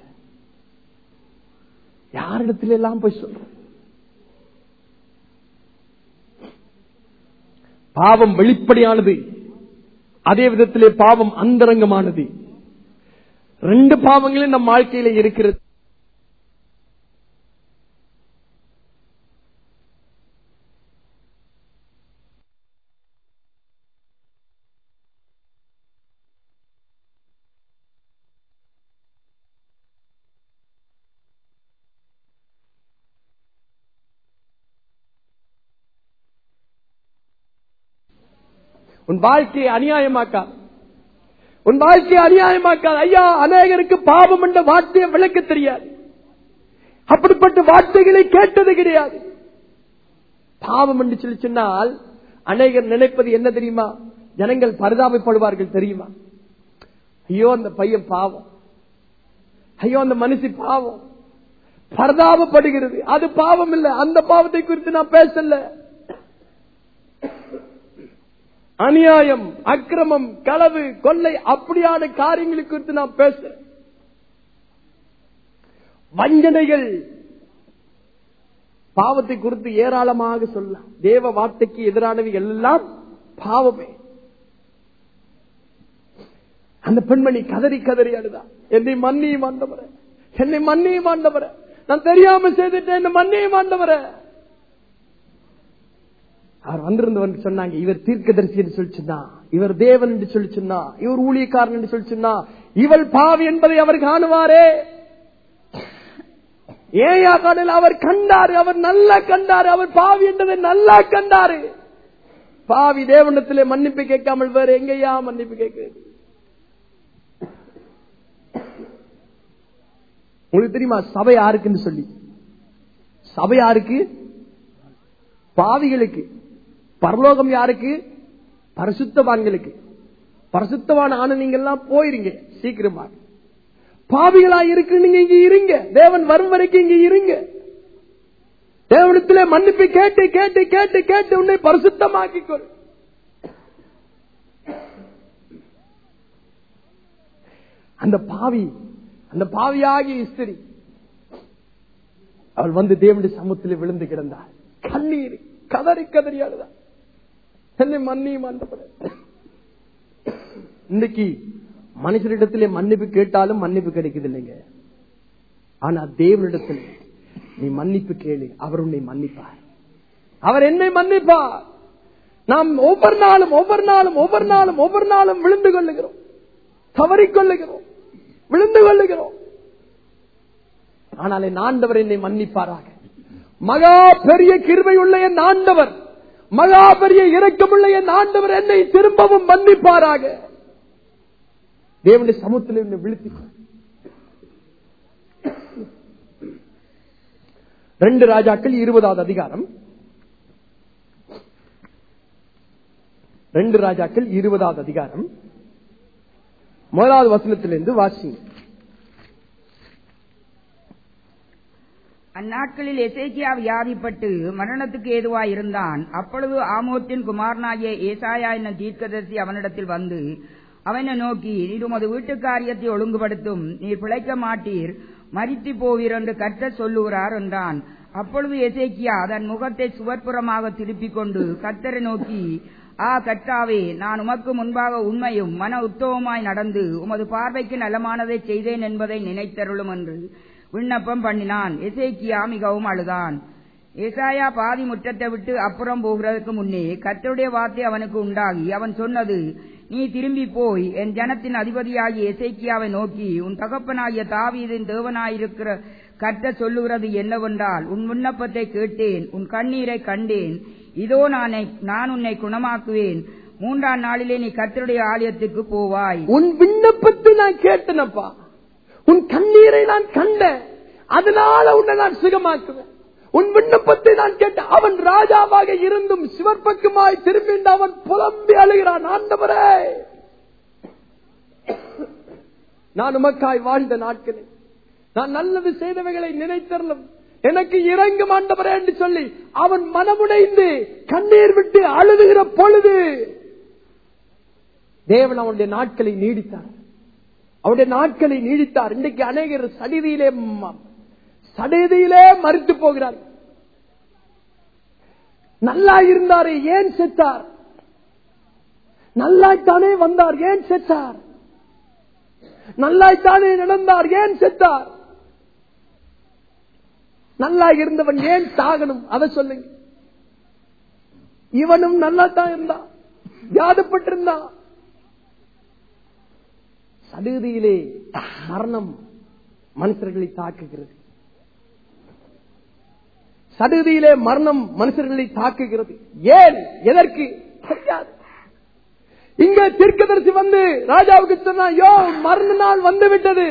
யாரிடத்தில் எல்லாம் போய் சொல்றோம்? பாவம் வெளிப்படையானது, அதே விதத்திலே பாவம் அந்தரங்கமானது. ரெண்டு பாவங்களும் நம் வாழ்க்கையில இருக்கிறது. உன் வாழ்க்கையை அநியாயமாக்கா, உன் வாழ்க்கையை அநியாயமாக்கா. ஐயா, அநேகருக்கு பாவம் என்ற வார்த்தையை விளக்க தெரியாது, அப்படிப்பட்ட வார்த்தைகளை கேட்டது கிடையாது. பாவம் என்று சொல்லி சொன்னால் அநேகர் நினைப்பது என்ன தெரியுமா? ஜனங்கள் பரிதாபப்படுவார்கள் தெரியுமா? ஐயோ அந்த பையன் பாவம், ஐயோ அந்த மனுஷி பாவம், பரிதாபப்படுகிறது. அது பாவம் இல்லை. அந்த பாவத்தை குறித்து நான் பேசல. அநியாயம், அக்கிரமம், களவு, கொள்ளை, அப்படியான காரியங்களை குறித்து நான் பேசுறேன். வஞ்சனைகள், பாவத்தை குறித்து ஏராளமாக சொல்லலாம். தேவ வார்த்தைக்கு எதிரானவை எல்லாம் பாவமே. அந்த பெண்மணி கதறி கதறி அழுதா, என்னை மன்னியும் ஆண்டவரே, என்னை மன்னியும் ஆண்டவரே, நான் தெரியாம செய்துட்டேன், என்னை மன்னியும் ஆண்டவரே. அவர் வந்திருந்தவன் சொன்னாங்க, இவர் தீர்க்கதரிசி என்று சொல்லி சொன்னா, இவர் தேவன் என்று சொல்லி சொன்னா, இவர் ஊழியக்காரன் என்று சொல்லி சொன்னா, இவள் பாவி என்பதை அவர் காணுவாரே. ஏயா காணல? அவர் கண்டாரு, அவர் நல்லா கண்டாரு, அவர் பாவி என்றதை நல்லா கண்டாரு. பாவி தேவனிடத்திலே மன்னிப்பு கேட்காமல் வேற எங்கேயா மன்னிப்பு கேட்கிறது? உங்களுக்கு தெரியுமா சபை யாருக்குன்னு சொல்லி? சபை யாருக்கு? பாவிகளுக்கு. பரலோகம் யாருக்கு? பரிசுத்தவான்களுக்கு. பரிசுத்தவான் ஆன நீங்க எல்லாம் போயிருங்க சீக்கிரமா. பாவிகளாய் இருக்கு, நீங்க இங்க இருங்க, தேவன் வரும் வரைக்கும் இங்க இருங்க. தேவனிடத்திலே மன்னிப்பு கேட்டு கேட்டு கேட்டு கேட்டு உன்னை பரிசுத்தமாக்கிக்கொள். அந்த பாவி, அந்த பாவியாகிய ஸ்திரீ அவள் வந்து தேவனுடைய சமூகத்தில் விழுந்து கிடந்தாள். கண்ணீர் கதறி கதறி அழுதாள். என்னை மன்னியும் ஆண்டவரே. இன்னைக்கு மனுஷரிடத்திலே மன்னிப்பு கேட்டாலும் மன்னிப்பு கிடைக்குது இல்லைங்க. ஆனா தேவனிடத்தில் நீ மன்னிப்பு கேளு, அவர் உன்னை மன்னிப்பார். அவர் என்னை மன்னிப்பார். நாம் ஒவ்வொரு நாளும் ஒவ்வொரு நாளும் ஒவ்வொரு நாளும் ஒவ்வொரு நாளும் விழுந்து கொள்ளுகிறோம், தவறிக்கொள்ளுகிறோம், விழுந்து கொள்ளுகிறோம். ஆனால் என் ஆண்டவர் என்னை மன்னிப்பாராக. மகா பெரிய கிருபை உள்ள என் ஆண்டவர், மகா பெரிய இரக்கமுள்ள என் ஆண்டவர் என்னை திரும்பவும் மன்னிப்பாராக. தேவனுடைய சமூகத்தில் என்னை விழுத்தி ரெண்டு ராஜாக்கள் இருபதாவது அதிகாரம், ரெண்டு ராஜாக்கள் இருபதாவது அதிகாரம் முதலாவது வசனத்திலிருந்து வாசிங்க. அந்நாட்களில் எசேக்கியா வியாதிப்பட்டு மரணத்துக்கு ஏதுவாய் இருந்தான். அப்பொழுது ஆமோத்தின் குமாரனாகிய ஏசாயா என்னும் தீர்க்கதரிசி அவனிடத்தில் வந்து அவனை நோக்கி, நீர் உமது வீட்டு காரியத்தை ஒழுங்குபடுத்தும், நீர் பிழைக்க மாட்டீர், மரித்து போவீர் என்று கர்த்தர் சொல்லுகிறார் என்றான். அப்பொழுது எசேக்கியா தன் முகத்தை சுவர்புறமாக திருப்பிக் கொண்டு கர்த்தரை நோக்கி, ஆ கர்த்தாவே, நான் உமக்கு முன்பாக உண்மையும் மன உத்தவமாய் நடந்து உமது பார்வைக்கு நலமானதை செய்தேன் என்பதை நினைத்தருளும் என்று விண்ணப்பம் பண்ணினான். எசேக்கியா மிகவும் அழுதான். ஏசாயா பாதி முற்றத்தை விட்டு அப்புறம் போகிறதுக்கு முன்னே கர்த்தருடைய வார்த்தை அவனுக்கு உண்டாகி அவன் சொன்னது, நீ திரும்பி போய் என் ஜனத்தின் அதிபதியாகிய எசேக்கியாவை நோக்கி, உன் தகப்பனாகிய தாவீதின் தேவனாயிருக்கிற கர்த்தர் சொல்லுகிறது என்னவென்றால், உன் விண்ணப்பத்தை கேட்டேன், உன் கண்ணீரை கண்டேன், இதோ நான் நான் உன்னை குணமாக்குவேன், மூன்றாம் நாளிலே நீ கர்த்தருடைய ஆலயத்துக்கு போவாய். உன் விண்ணப்பத்தை நான் கேட்டனப்பா, உன் கண்ணீரை நான் கண்டேன், அதனால உன்னை நான் சுகமாக்குவேன். உன் விண்ணப்பத்தை நான் கேட்டேன். அவன் ராஜாவாக இருந்தும் சிவற்பக்கமாய் திரும்பி அவன் புலம்பி அழுகிறான். ஆண்டவரே, நான் உமக்காய் வாழ்ந்த நாட்களில் நான் நல்லது செய்தவைகளை நினைத்தரலும் எனக்கு இறங்கும் ஆண்டவரே என்று சொல்லி அவன் மனமுடைந்து கண்ணீர் விட்டு அழுதுகிற பொழுது தேவன் அவனுடைய நாட்களை நீடித்தார். அவருடைய நாட்களை நீடித்தார். இன்றைக்கு அநேகர் சடிதியிலே சடிதியிலே மறித்து போகிறார். நல்லா இருந்தாரே ஏன் செத்தார்? நல்லாய்த்தானே வந்தார் ஏன் செத்தார்? நல்லாய்த்தானே நடந்தார் ஏன் செத்தார்? நல்லா இருந்தவன் ஏன் சாகணும்? அதை சொல்லுங்க. இவனும் நல்லா தான் இருந்தான், வியாதிப்பட்டிருந்தான். சடுதியிலே மரணம் மனுஷர்களை தாக்குகிறது. சடுதியிலே மரணம் மனுஷர்களை தாக்குகிறது. ஏன், எதற்கு தெரியாது. இங்க தீர்க்கதரிசி வந்து ராஜாவுக்கு சொன்னா, யோ மரண நாள் வந்து விட்டது.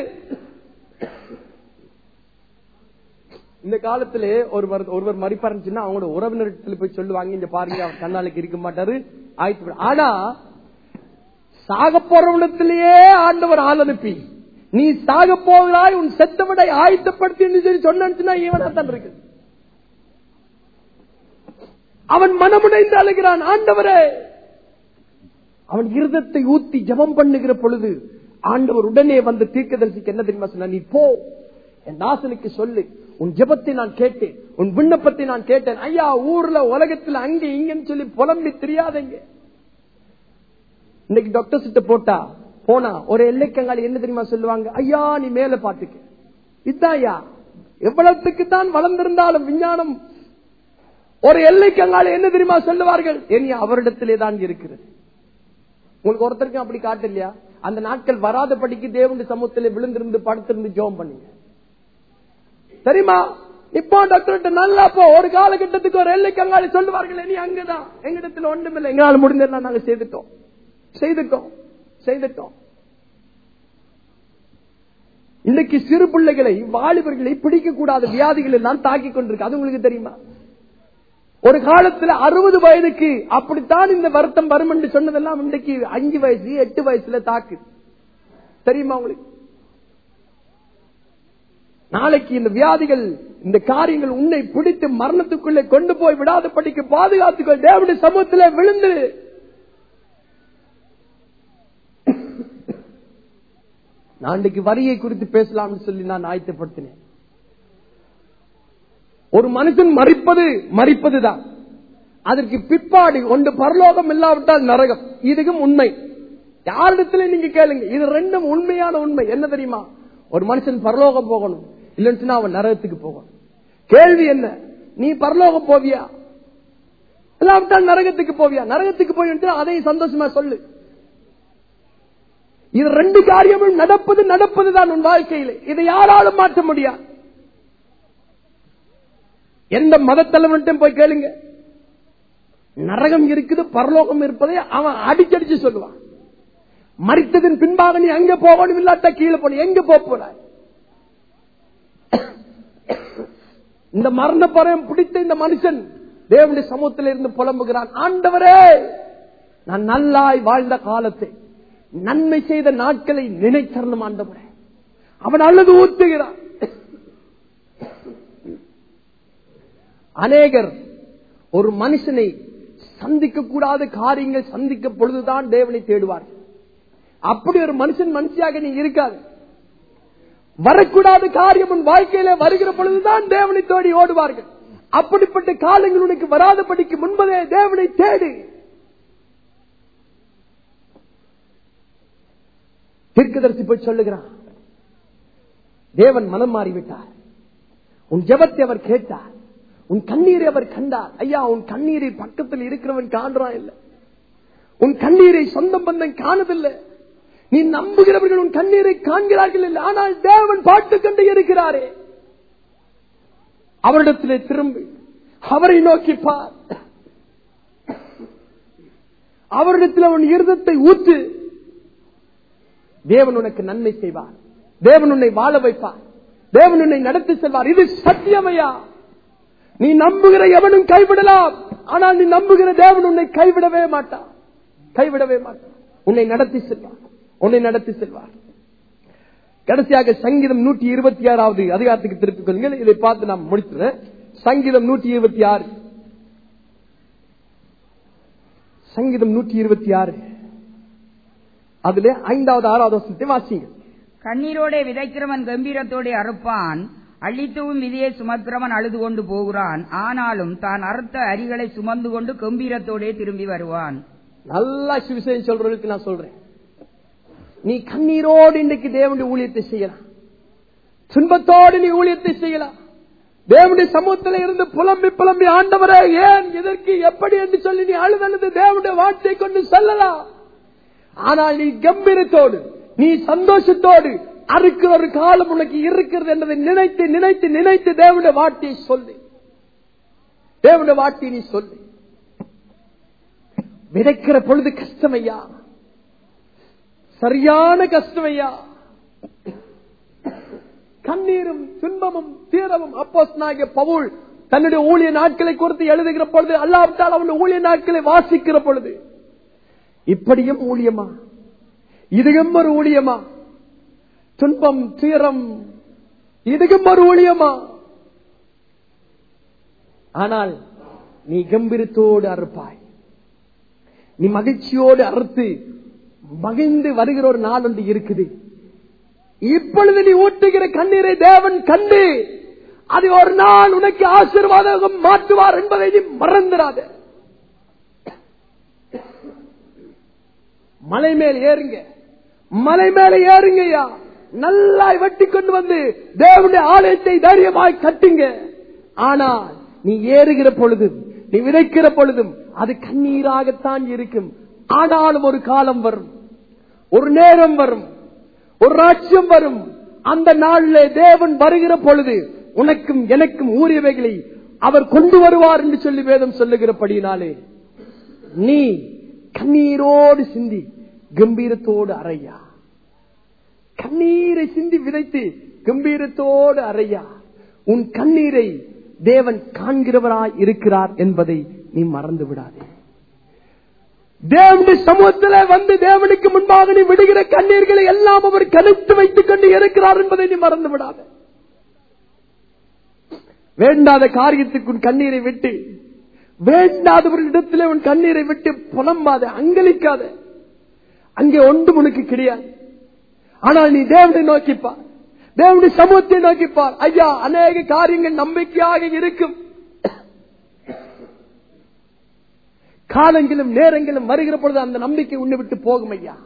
இந்த காலத்திலே ஒருவர் ஒருவர் மறிப்பாருன்னா அவங்களோட உறவினர்கள் போய் சொல்லுவாங்க, இங்க பாருங்க அவர் கண்ணாளுக்கு இருக்க மாட்டாரு ஆயிட்டு. ஆனா சாக போறவனத்திலேயே ஆண்டவர் ஆள் அனுப்பி, நீ சாக போகிறாய், உன் செத்தவனை ஆயத்தப்படுத்தி சொன்னா இவனா தான் இருக்கு. அவன் மனமுடைந்து அழுகிறான். ஆண்டவரே, அவன் இருதத்தை ஊத்தி ஜெபம் பண்ணுகிற பொழுது ஆண்டவர் உடனே வந்து தீர்க்கதரிசிக்கு என்ன தெரியுமா சொன்னா, நீ போ என் தாசனுக்கு சொல்லு, உன் ஜெபத்தை நான் கேட்டேன், உன் விண்ணப்பத்தை நான் கேட்டேன். ஐயா, ஊர்ல உலகத்துல அங்க இங்கன்னு சொல்லி புலம்பி தெரியாதங்க. இன்னைக்கு டாக்டர் கிட்ட போட்டா போனா ஒரு எல்லைக்கங்கால என்ன தெரியுமா சொல்லுவாங்க, ஐயா நீ மேல பாத்துக்க. இதுதான் ஐயா, எவ்வளவுக்கு தான் வளர்ந்திருந்தாலும் விஞ்ஞானம் ஒரு எல்லைக்கங்கால என்ன தெரியுமா சொல்லுவார்கள், இனி அவரிடத்திலே தான் இருக்கிறது. உங்களுக்கு ஒருத்தருக்கும் அப்படி காட்டு இல்லையா? அந்த நாட்கள் வராதபடிக்கு தேவனுடைய சமூகத்திலே விழுந்திருந்து படுத்திருந்து ஜெபம் பண்ணுங்க. தெரியுமா? இப்போ டாக்டர் நல்லா போ, ஒரு காலகட்டத்துக்கு ஒரு எல்லைக்கங்கால சொல்லுவார்கள், இனி அங்கதான் எங்கிடத்துல ஒன்றுமில்லை, எங்களால் முடிஞ்சதெல்லாம் நாங்க செய்துட்டோம் செய்துட்டோம் செய்துட்டோம். இன்னைக்கு சிறு பிள்ளைகளை வாலிபர்களை பிடிக்க கூடாத வியாதிகள் எல்லாம் தாக்கி கொண்டிருக்கு. அது உங்களுக்கு தெரியுமா? ஒரு காலத்துல அறுபது வயதுக்கு அப்படித்தான் இந்த வருத்தம் வரும் என்று சொன்னதெல்லாம் இன்றைக்கு அஞ்சு வயசு எட்டு வயசுல தாக்கு. தெரியுமா உங்களுக்கு? நாளைக்கு இந்த வியாதிகள், இந்த காரியங்கள் உன்னை பிடித்து மரணத்துக்குள்ளே கொண்டு போய் விடாத படிக்க பாதுகாத்துக்கள். தேவனுடைய சமூகத்தில் விழுந்து நாளைக்கு வரியை குறித்து பேசலாம்னு சொல்லி நான் ஆயத்தப்படுத்தினேன். ஒரு மனுஷன் மரிப்பது மரிப்பதுதான். அதற்கு பிற்பாடு ஒன்று பரலோகம் இல்லாவிட்டால் நரகம். இதுக்கும் உண்மை. யாரிடத்துல நீங்க கேளுங்க, இது ரெண்டும் உண்மையான உண்மை. என்ன தெரியுமா? ஒரு மனுஷன் பரலோகம் போகணும், இல்லைன்னா அவன் நரகத்துக்கு போகணும். கேள்வி என்ன? நீ பரலோகம் போவியா இல்லாவிட்டால் நரகத்துக்கு போவியா? நரகத்துக்கு போய் அதை சந்தோஷமா சொல்லு. இது ரெண்டு காரியமும் நடப்பது நடப்பதுதான் உன் வாழ்க்கையில். இதை யாராலும் மாற்ற முடியாது. எந்த மதத்தலைவன்ட்டும் போய் கேளுங்க, நரகம் இருக்குது பரலோகம் இருப்பதை அவன் அடிச்சடிச்சு சொல்லுவான். மரித்ததன் பின்பாக நீ எங்க போகணும், இல்லாட்டா கீழே போன எங்க போறாய்? இந்த மரண பரம் பிடித்த இந்த மனுஷன் தேவனுடைய சமூகத்தில் இருந்து புலம்புகிறான். ஆண்டவரே, நான் நல்லாய் வாழ்ந்த காலத்தை, நன்மை செய்த நாட்களை நினைத்தரணும் ஆண்டவரே. அவன் அழுது ஊத்துகிறான். அநேகர் ஒரு மனுஷனை சந்திக்க கூடாத காரியங்கள் சந்திக்க பொழுதுதான் தேவனை தேடுவார்கள். அப்படி ஒரு மனுஷன் மனுஷியாக நீ இருக்காது. வரக்கூடாத காரியம் உன் வாழ்க்கையில வருகிற பொழுதுதான் தேவனை தேடி ஓடுவார்கள். அப்படிப்பட்ட காலங்கள் உனக்கு வராதபடிக்கு முன்பதே தேவனை தேடு. தீர்க்கதரிசி போய் சொல்லுகிறான், தேவன் மனம் மாறிவிட்டார், உன் ஜெபத்தை அவர் கேட்டார், உன் கண்ணீரை அவர் கண்டார். ஐயா, உன் கண்ணீரை பக்கத்தில் இருக்கிறவன் காண்றான் இல்ல, உன் கண்ணீரை சொந்தம் பந்தம் காணதில்லை. நீ நம்புகிறவர்கள் உன் கண்ணீரை காண்கிறார்கள் இல்லை, ஆனால் தேவன் பாட்டு கண்டு இருக்கிறாரே. அவரிடத்திலே திரும்பி அவரை நோக்கி பார். அவரிடத்தில் அவன் இருதத்தை ஊற்று. தேவன் உனக்கு நன்மை செய்வார். தேவன் உன்னை வாழ வைப்பார். தேவன் உன்னை நடத்தி செல்வார். இது சத்தியமையா? நீ நம்புகிற எவனும் கைவிடலாம், ஆனால் நீ நம்புகிற தேவன் உன்னை கைவிடவே மாட்டார். கைவிடவே மாட்டார். உன்னை நடத்தி செல்வார். உன்னை நடத்தி செல்வார். கடைசியாக சங்கீதம் நூற்றி இருபத்தி ஆறாவது அதிகாரத்துக்கு திருப்பிக் கொள்ளுங்கள். இதை பார்த்து நாம் முடித்துறேன். சங்கீதம் நூற்றி இருபத்தி ஆறு சங்கீதம் நூற்றி இருபத்தி ஆறு அதுல ஐந்தாவது ஆறாவது வசனத்தை வாசிங்க. கண்ணீரோட விதைக்கிறவன் கம்பீரத்தோட அறுப்பான், அள்ளித்தூவும் விதியை சுமக்கிறவன் அழுது கொண்டு போகிறான். ஆனாலும் தான் அறுத்த அரிகளை சுமந்து கொண்டு கம்பீரத்தோட திரும்பி வருவான். நல்லா சுவிசேஷம் சொல்றதுக்கு நான் சொல்றேன், நீ கண்ணீரோடு இன்றைக்கு தேவனுடைய ஊழியத்தை செய்யலாம். துன்பத்தோடு நீ ஊழியத்தை செய்யலாம். தேவனுடைய சமூகத்தில் இருந்து புலம்பி புலம்பி ஆண்டவரே ஏன், எதற்கு, எப்படி என்று சொல்லி நீ அழுதழுது தேவனுடைய வார்த்தையை கொண்டு சொல்லலாம். ஆனால் நீ கம்பீரத்தோடு, நீ சந்தோஷத்தோடு அறுக்கிற ஒரு காலம் உனக்கு இருக்கிறது என்பதை நினைத்து நினைத்து நினைத்து தேவனுடைய வார்த்தையை சொல்லு. தேவனுடைய வார்த்தையை நீ சொல்லு. விதைக்கிற பொழுது கஷ்டமையா, சரியான கஷ்டமையா, கண்ணீரும் துன்பமும் தீரமும். அப்போஸ்தலனாகிய பவுல் தன்னுடைய ஊழிய நாட்களை குறித்து எழுதுகிற பொழுது, அல்லாவிட்டால் அவனுடைய ஊழிய நாட்களை வாசிக்கிற பொழுது, இப்படியும் ஊழியமா, இதுவும் ஒரு ஊழியமா, துன்பம் தீரம் இதுவும் ஒரு ஊழியமா. ஆனால் நீ கம்பீரத்தோடு அறுப்பாய். நீ மகிழ்ச்சியோடு அறுத்து மகிழ்ந்து வருகிற ஒரு நாள் ஒன்று இருக்குது. இப்பொழுது நீ ஊட்டுகிற கண்ணீரை தேவன் கண்டு அது ஒரு நாள் உனக்கு ஆசீர்வாதம் மாற்றுவார் என்பதை நீ மறந்துடாத. மலை மேல் ஏறுங்க, மலை மேல ஏறுங்கய்யா. நல்லா வெட்டி கொண்டு வந்து தேவனுடைய ஆலயத்தை தைரியமாய் கட்டுங்க. ஆனால் நீ ஏறுகிற பொழுதும், நீ விதைக்கிற பொழுதும் அது கண்ணீராகத்தான் இருக்கும். ஆனாலும் ஒரு காலம் வரும், ஒரு நேரம் வரும், ஒரு ராஜ்யம் வரும். அந்த நாளிலே தேவன் வருகிற பொழுது உனக்கும் எனக்கும் ஊறியவைகளை அவர் கொண்டு வருவார் என்று சொல்லி வேதம் சொல்லுகிறபடியினாலே நீ கண்ணீரோடு சிந்தி கம்பீரத்தோடு அறையா. கண்ணீரை சிந்தி விதைத்து கம்பீரத்தோடு அறையா. உன் கண்ணீரை தேவன் காண்கிறவராய் இருக்கிறார் என்பதை நீ மறந்து விடாதே. தேவனுடைய சமூகத்தில் வந்து தேவனுக்கு முன்பாக நீ விடுகிற கண்ணீர்களை எல்லாம் அவர் கணித்து வைத்துக் கொண்டு இருக்கிறார் என்பதை நீ மறந்து விடாதே. வேண்டாத காரியத்துக்கு உன் கண்ணீரை விட்டு, வேண்டாதவர்களிடத்தில் உன் கண்ணீரை விட்டு புலம்பாத, அங்கலிக்காத. அங்கே ஒன்றும் உனக்கு கிடையாது. ஆனால் நீ தேவனை நோக்கிப்பார், தேவனுடைய சமூகத்தை நோக்கிப்பார். ஐயா, அநேக காரியங்கள் நம்பிக்கையாக இருக்கும். காலங்களும் நேரங்களும் வருகிற பொழுது அந்த நம்பிக்கை உன்னை விட்டு போகும். ஐயா,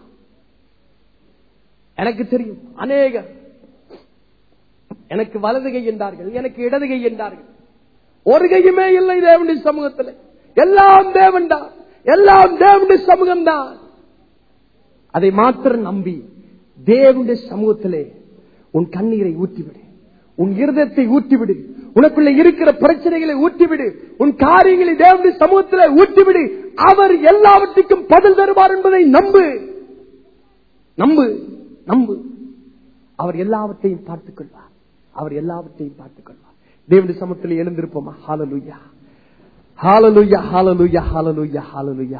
எனக்கு தெரியும், அநேகர் எனக்கு வலது கை என்றார்கள், எனக்கு இடது கை என்றார்கள். ஒரு கையுமே இல்லை தேவனுடைய சமூகத்தில். எல்லாம் தேவன் தான், எல்லாம் தேவனுடைய சமூகம் தான். அதை மாத்திரம் நம்பி தேவனுடைய சமூகத்திலே உன் கண்ணீரை ஊற்றிவிடு, உன் இருதயத்தை ஊற்றிவிடு, உனக்குள்ள இருக்கிற பிரச்சனைகளை ஊற்றிவிடு, உன் காரியங்களை தேவனுடைய சமூகத்தில் ஊற்றிவிடு. அவர் எல்லாவற்றுக்கும் பதில் தருவார் என்பதை நம்பு, நம்பு, நம்பு. அவர் எல்லாவற்றையும் பார்த்துக் கொள்வார், அவர் எல்லாவற்றையும் பார்த்துக் கொள்வார். தேவனுடைய சமூகத்தில் எழுந்திருப்போமா? ஹல்லேலூயா, ஹல்லேலூயா, ஹல்லேலூயா, ஹல்லேலூயா, ஹல்லேலூயா.